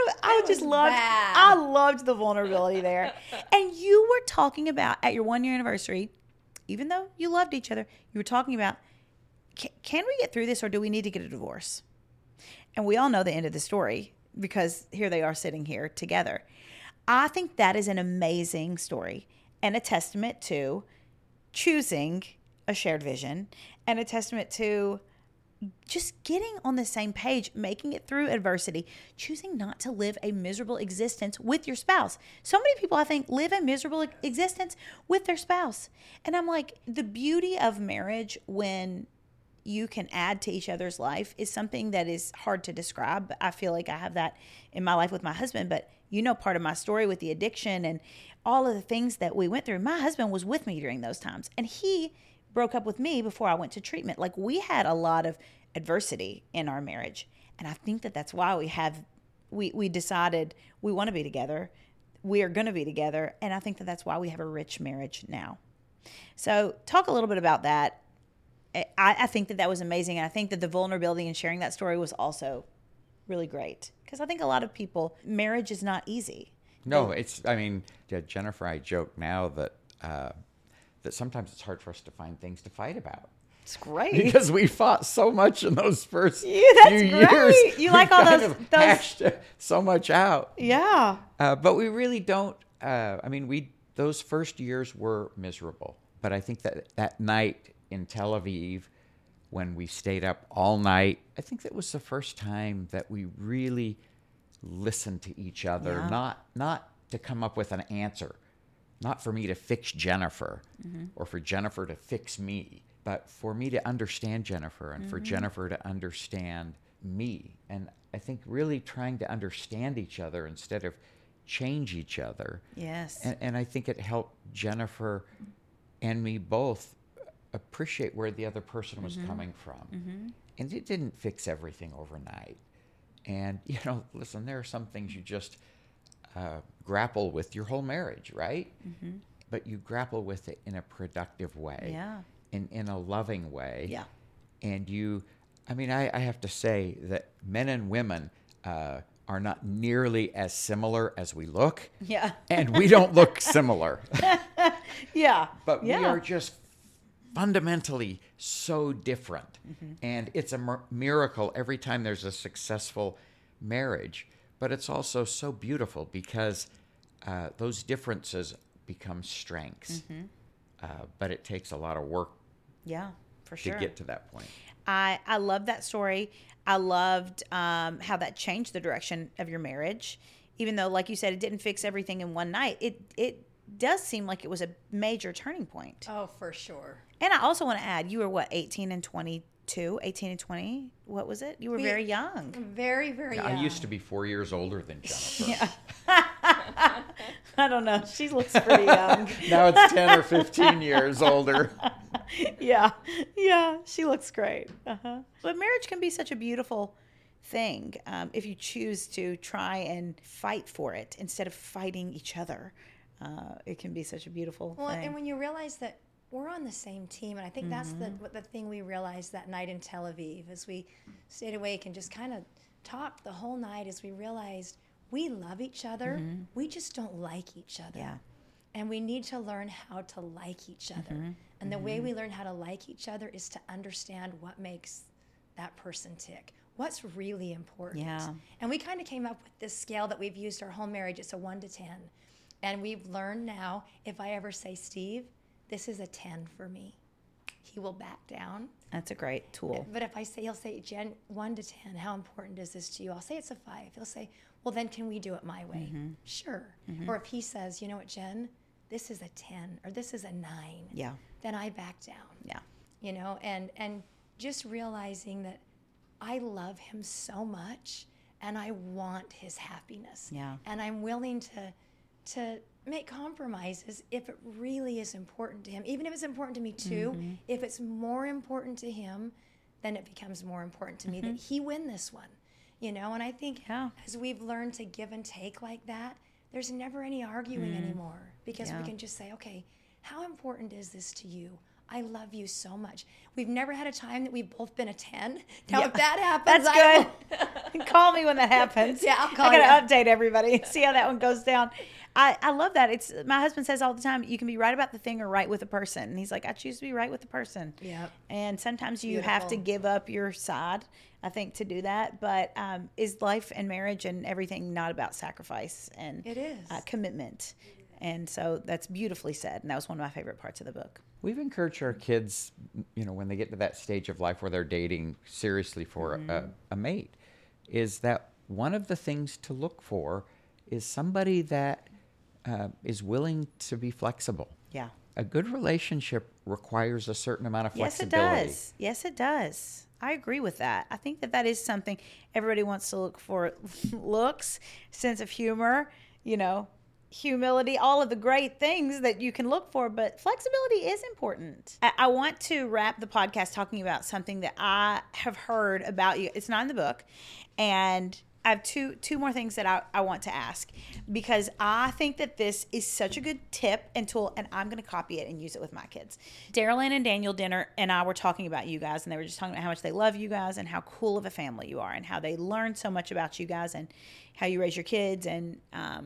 I loved the vulnerability there. And you were talking about at your 1-year anniversary, even though you loved each other, you were talking about, can we get through this, or do we need to get a divorce? And we all know the end of the story, because here they are sitting here together. I think that is an amazing story and a testament to choosing a shared vision, and a testament to just getting on the same page, making it through adversity, choosing not to live a miserable existence with your spouse. So many people, I think, live a miserable existence with their spouse. And I'm like, the beauty of marriage when you can add to each other's life is something that is hard to describe. I feel like I have that in my life with my husband, but you know part of my story with the addiction and all of the things that we went through. My husband was with me during those times, and he broke up with me before I went to treatment. Like, we had a lot of adversity in our marriage. And I think that that's why we decided we want to be together. We are going to be together. And I think that that's why we have a rich marriage now. So talk a little bit about that. I think that was amazing. And I think that the vulnerability in sharing that story was also really great. Because I think a lot of people, marriage is not easy. No, Jennifer, I joke now that sometimes it's hard for us to find things to fight about. It's great. Because we fought so much in those first few great. years. You like all those hashed so much out. Yeah. But we really don't. Those first years were miserable. But I think that night in Tel Aviv, when we stayed up all night, I think that was the first time that we really listened to each other, not to come up with an answer. Not for me to fix Jennifer or for Jennifer to fix me, but for me to understand Jennifer and for Jennifer to understand me. And I think really trying to understand each other instead of change each other. Yes. And I think it helped Jennifer and me both appreciate where the other person was coming from. And it didn't fix everything overnight. And, listen, there are some things you just grapple with your whole marriage, right? But you grapple with it in a productive way. Yeah. In a loving way. Yeah. And I have to say that men and women are not nearly as similar as we look. Yeah. And we don't look similar. Yeah. But we are just fundamentally so different. And it's a miracle every time there's a successful marriage. But it's also so beautiful because those differences become strengths. But it takes a lot of work for sure. to get to that point. I love that story. I loved how that changed the direction of your marriage. Even though, like you said, it didn't fix everything in one night, it does seem like it was a major turning point. Oh, for sure. And I also want to add, you were 18 and 22, 18 and 20. What was it? You were very young. Very, very young. I used to be 4 years older than Jennifer. Yeah. I don't know. She looks pretty young. Now it's 10 or 15 years older. Yeah. She looks great. But marriage can be such a beautiful thing if you choose to try and fight for it instead of fighting each other. It can be such a beautiful thing. And when you realize that we're on the same team, and I think that's the thing we realized that night in Tel Aviv as we stayed awake and just kind of talked the whole night, as we realized we love each other, we just don't like each other. Yeah. And we need to learn how to like each other. And the way we learn how to like each other is to understand what makes that person tick. What's really important. Yeah. And we kind of came up with this scale that we've used our whole marriage. It's a 1 to 10. And we've learned now, if I ever say, Steve, this is a 10 for me, he will back down. That's a great tool. But if I say, he'll say, Jen, 1 to 10, how important is this to you? I'll say it's a 5. He'll say, well, then can we do it my way? Sure. Or if he says, you know what, Jen, this is a 10 or this is a 9. Yeah. Then I back down. Yeah. You know, and just realizing that I love him so much and I want his happiness. Yeah. And I'm willing to make compromises if it really is important to him. Even if it's important to me too, if it's more important to him, then it becomes more important to me that he win this one. You know, and I think as we've learned to give and take like that, there's never any arguing anymore, because we can just say, okay, how important is this to you? I love you so much. We've never had a time that we've both been a 10. Now, if that happens, that's good. Call me when that happens. Yeah, I'll call I gotta update everybody. See how that one goes down. I love that. It's my husband says all the time, you can be right about the thing or right with the person. And he's like, I choose to be right with the person. Yep. And sometimes you have to give up your side, I think, to do that. But is life and marriage and everything not about sacrifice and It is. Commitment? And so that's beautifully said. And that was one of my favorite parts of the book. We've encouraged our kids, you know, when they get to that stage of life where they're dating seriously for a mate, is that one of the things to look for is somebody that is willing to be flexible. Yeah. A good relationship requires a certain amount of Yes, it flexibility. does. Yes, it does. I agree with that. I think that is something everybody wants to look for. Looks, sense of humor, you know, humility, all of the great things that you can look for, but flexibility is important. I want to wrap the podcast talking about something that I have heard about you. It's not in the book, and I have two more things that I want to ask, because I think that this is such a good tip and tool, and I'm going to copy it and use it with my kids. Daryl Ann and Daniel Dinner and I were talking about you guys, and they were just talking about how much they love you guys and how cool of a family you are and how they learn so much about you guys and how you raise your kids, and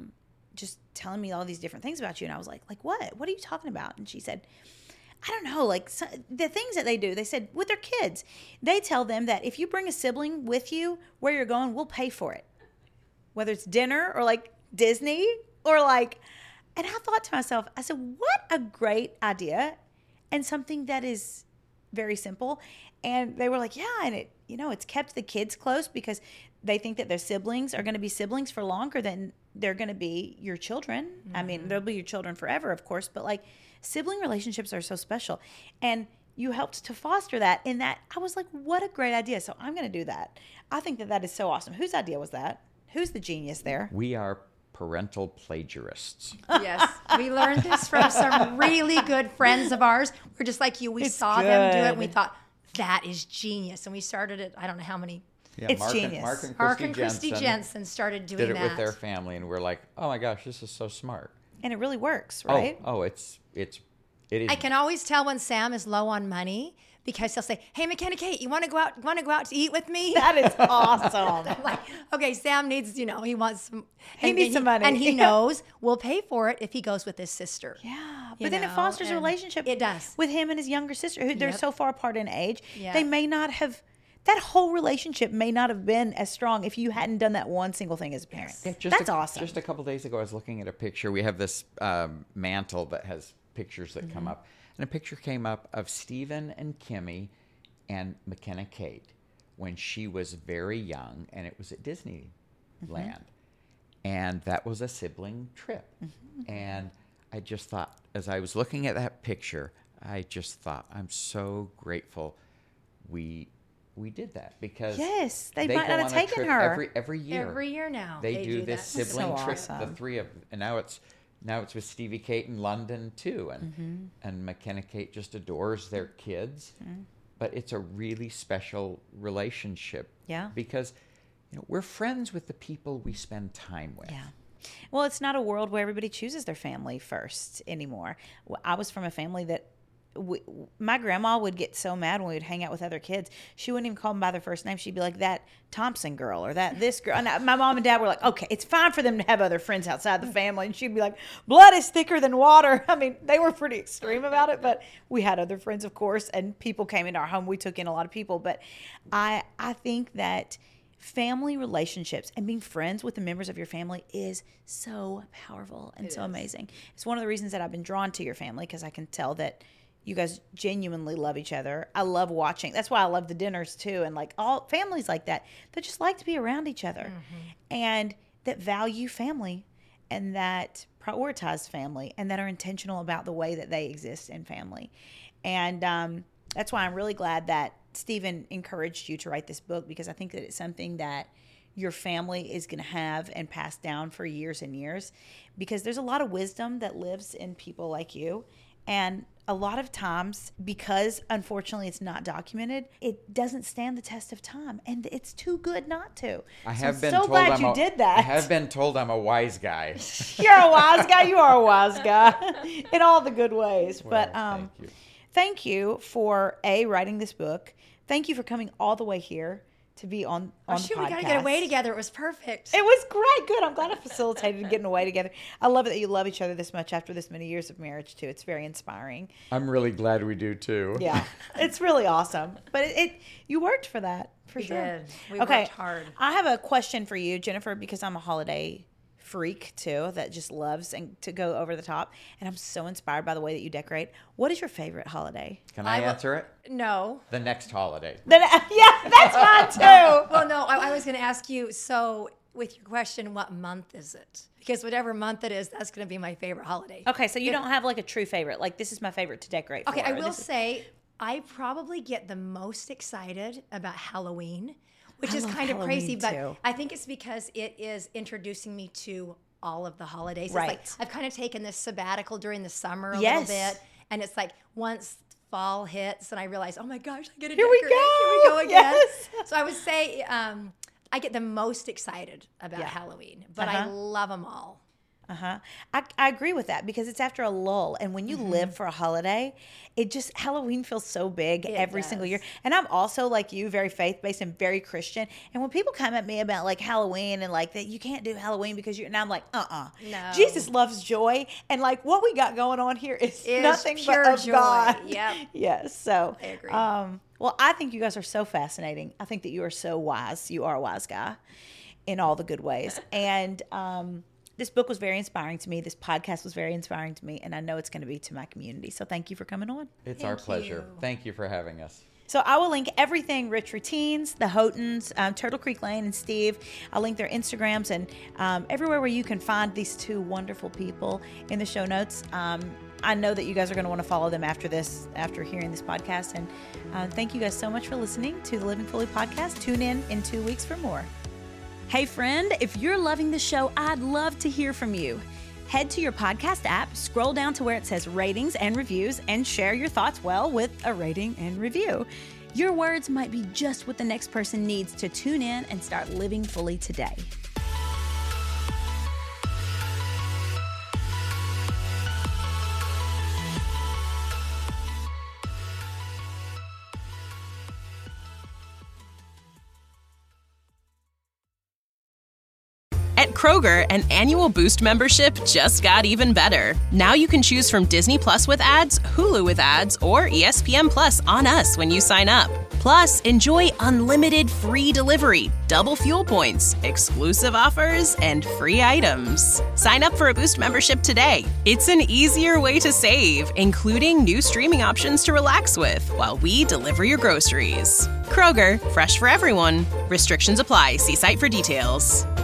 just telling me all these different things about you. And I was like, what? What are you talking about? And she said, I don't know, the things that they do. They said with their kids, they tell them that if you bring a sibling with you where you're going, we'll pay for it. Whether it's dinner or like Disney or and I thought to myself, I said, what a great idea, and something that is very simple. And they were like, yeah, and it, you know, it's kept the kids close because they think that their siblings are going to be siblings for longer than they're going to be your children. Mm-hmm. I mean, they'll be your children forever, of course, but sibling relationships are so special. And you helped to foster that. In that, I was like, what a great idea. So I'm going to do that. I think that is so awesome. Whose idea was that? Who's the genius there? We are parental plagiarists. Yes. We learned this from some really good friends of ours. We're just like you. We saw them do it, and we thought, that is genius. And we started it, I don't know how many. Yeah, It's genius. Mark and Christy Jensen started doing did it that. with their family, and we're like, oh my gosh, this is so smart. And it really works, right? It is. I can always tell when Sam is low on money because he'll say, "Hey, McKenna Kate, you want to go out to eat with me?" That is awesome. I'm like, okay, Sam needs, he wants some. He needs some money. And he knows we'll pay for it if he goes with his sister. Yeah, but then it fosters a relationship. It does. With him and his younger sister, who they're so far apart in age. Yep. They may not have, that whole relationship may not have been as strong if you hadn't done that one single thing as a parent. Yeah, That's awesome. Just a couple days ago, I was looking at a picture. We have this mantle that has pictures that come up. And a picture came up of Stephen and Kimmy and McKenna Kate when she was very young, and it was at Disneyland. And that was a sibling trip. And I just thought, as I was looking at that picture, I just thought, I'm so grateful we did that, because yes, they might go not have on a taken trip her every year. Every year now. They do this that. sibling So trip, awesome. the three of them. And now it's with Stevie Kate in London too, and McKenna Kate just adores their kids. But it's a really special relationship. Yeah. Because we're friends with the people we spend time with. Yeah. Well, it's not a world where everybody chooses their family first anymore. I was from a family that my grandma would get so mad when we would hang out with other kids. She wouldn't even call them by their first name. She'd be like, that Thompson girl or that this girl. And my mom and dad were like, okay, it's fine for them to have other friends outside the family. And she'd be like, blood is thicker than water. I mean, they were pretty extreme about it, but we had other friends, of course, and people came into our home. We took in a lot of people. But I think that family relationships and being friends with the members of your family is so powerful and so amazing. It's one of the reasons that I've been drawn to your family, because I can tell that you guys genuinely love each other. I love watching. That's why I love the dinners too. And like all families like that just like to be around each other and that value family and that prioritize family and that are intentional about the way that they exist in family. And that's why I'm really glad that Stephen encouraged you to write this book, because I think that it's something that your family is going to have and pass down for years and years, because there's a lot of wisdom that lives in people like you. And a lot of times, because unfortunately it's not documented, it doesn't stand the test of time, and it's too good not to. I have been so glad you did that. I have been told I'm a wise guy. You're a wise guy. You are a wise guy in all the good ways. Well, but thank you for writing this book. Thank you for coming all the way here to be on the podcast. We got to get away together. It was perfect. It was great. Good. I'm glad I facilitated getting away together. I love it that you love each other this much after this many years of marriage, too. It's very inspiring. I'm really glad we do, too. Yeah. It's really awesome. But you worked for that, for sure. We did. We worked hard. I have a question for you, Jennifer, because I'm a holiday freak, too, that just loves and to go over the top. And I'm so inspired by the way that you decorate. What is your favorite holiday? Can I answer it? No. The next holiday. Yeah, that's mine, too. Well, no, I was going to ask you, so with your question, what month is it? Because whatever month it is, that's going to be my favorite holiday. Okay, so you don't have like a true favorite. Like, this is my favorite to decorate for. Okay, I will say I probably get the most excited about Halloween, which is kind of crazy, but I think it's because it is introducing me to all of the holidays. Right. It's like I've kind of taken this sabbatical during the summer a little bit, and it's like once fall hits and I realize, oh my gosh, I get to decorate. Here we go again. Yes. So I would say I get the most excited about Halloween, but I love them all. I agree with that, because it's after a lull, and when you live for a holiday, Halloween feels so big every single year. And I'm also like you, very faith-based and very Christian. And when people come at me about like Halloween and like that you can't do Halloween because and I'm like, no. Jesus loves joy, and like what we got going on here is nothing but of joy. God. Yep. Yes. So I agree. Well, I think you guys are so fascinating. I think that you are so wise. You are a wise guy in all the good ways. And this book was very inspiring to me. This podcast was very inspiring to me, and I know it's going to be to my community. So thank you for coming on. It's our pleasure. Thank you for having us. So I will link everything, Rich Routines, the Houghtons, Turtle Creek Lane, and Steve. I'll link their Instagrams and everywhere where you can find these two wonderful people in the show notes. I know that you guys are going to want to follow them after hearing this podcast. And thank you guys so much for listening to the Living Fully podcast. Tune in 2 weeks for more. Hey friend, if you're loving the show, I'd love to hear from you. Head to your podcast app, scroll down to where it says ratings and reviews, and share your thoughts with a rating and review. Your words might be just what the next person needs to tune in and start living fully today. At Kroger, an annual Boost membership just got even better. Now you can choose from Disney Plus with ads, Hulu with ads, or ESPN Plus on us when you sign up. Plus, enjoy unlimited free delivery, double fuel points, exclusive offers, and free items. Sign up for a Boost membership today. It's an easier way to save, including new streaming options to relax with while we deliver your groceries. Kroger, fresh for everyone. Restrictions apply. See site for details.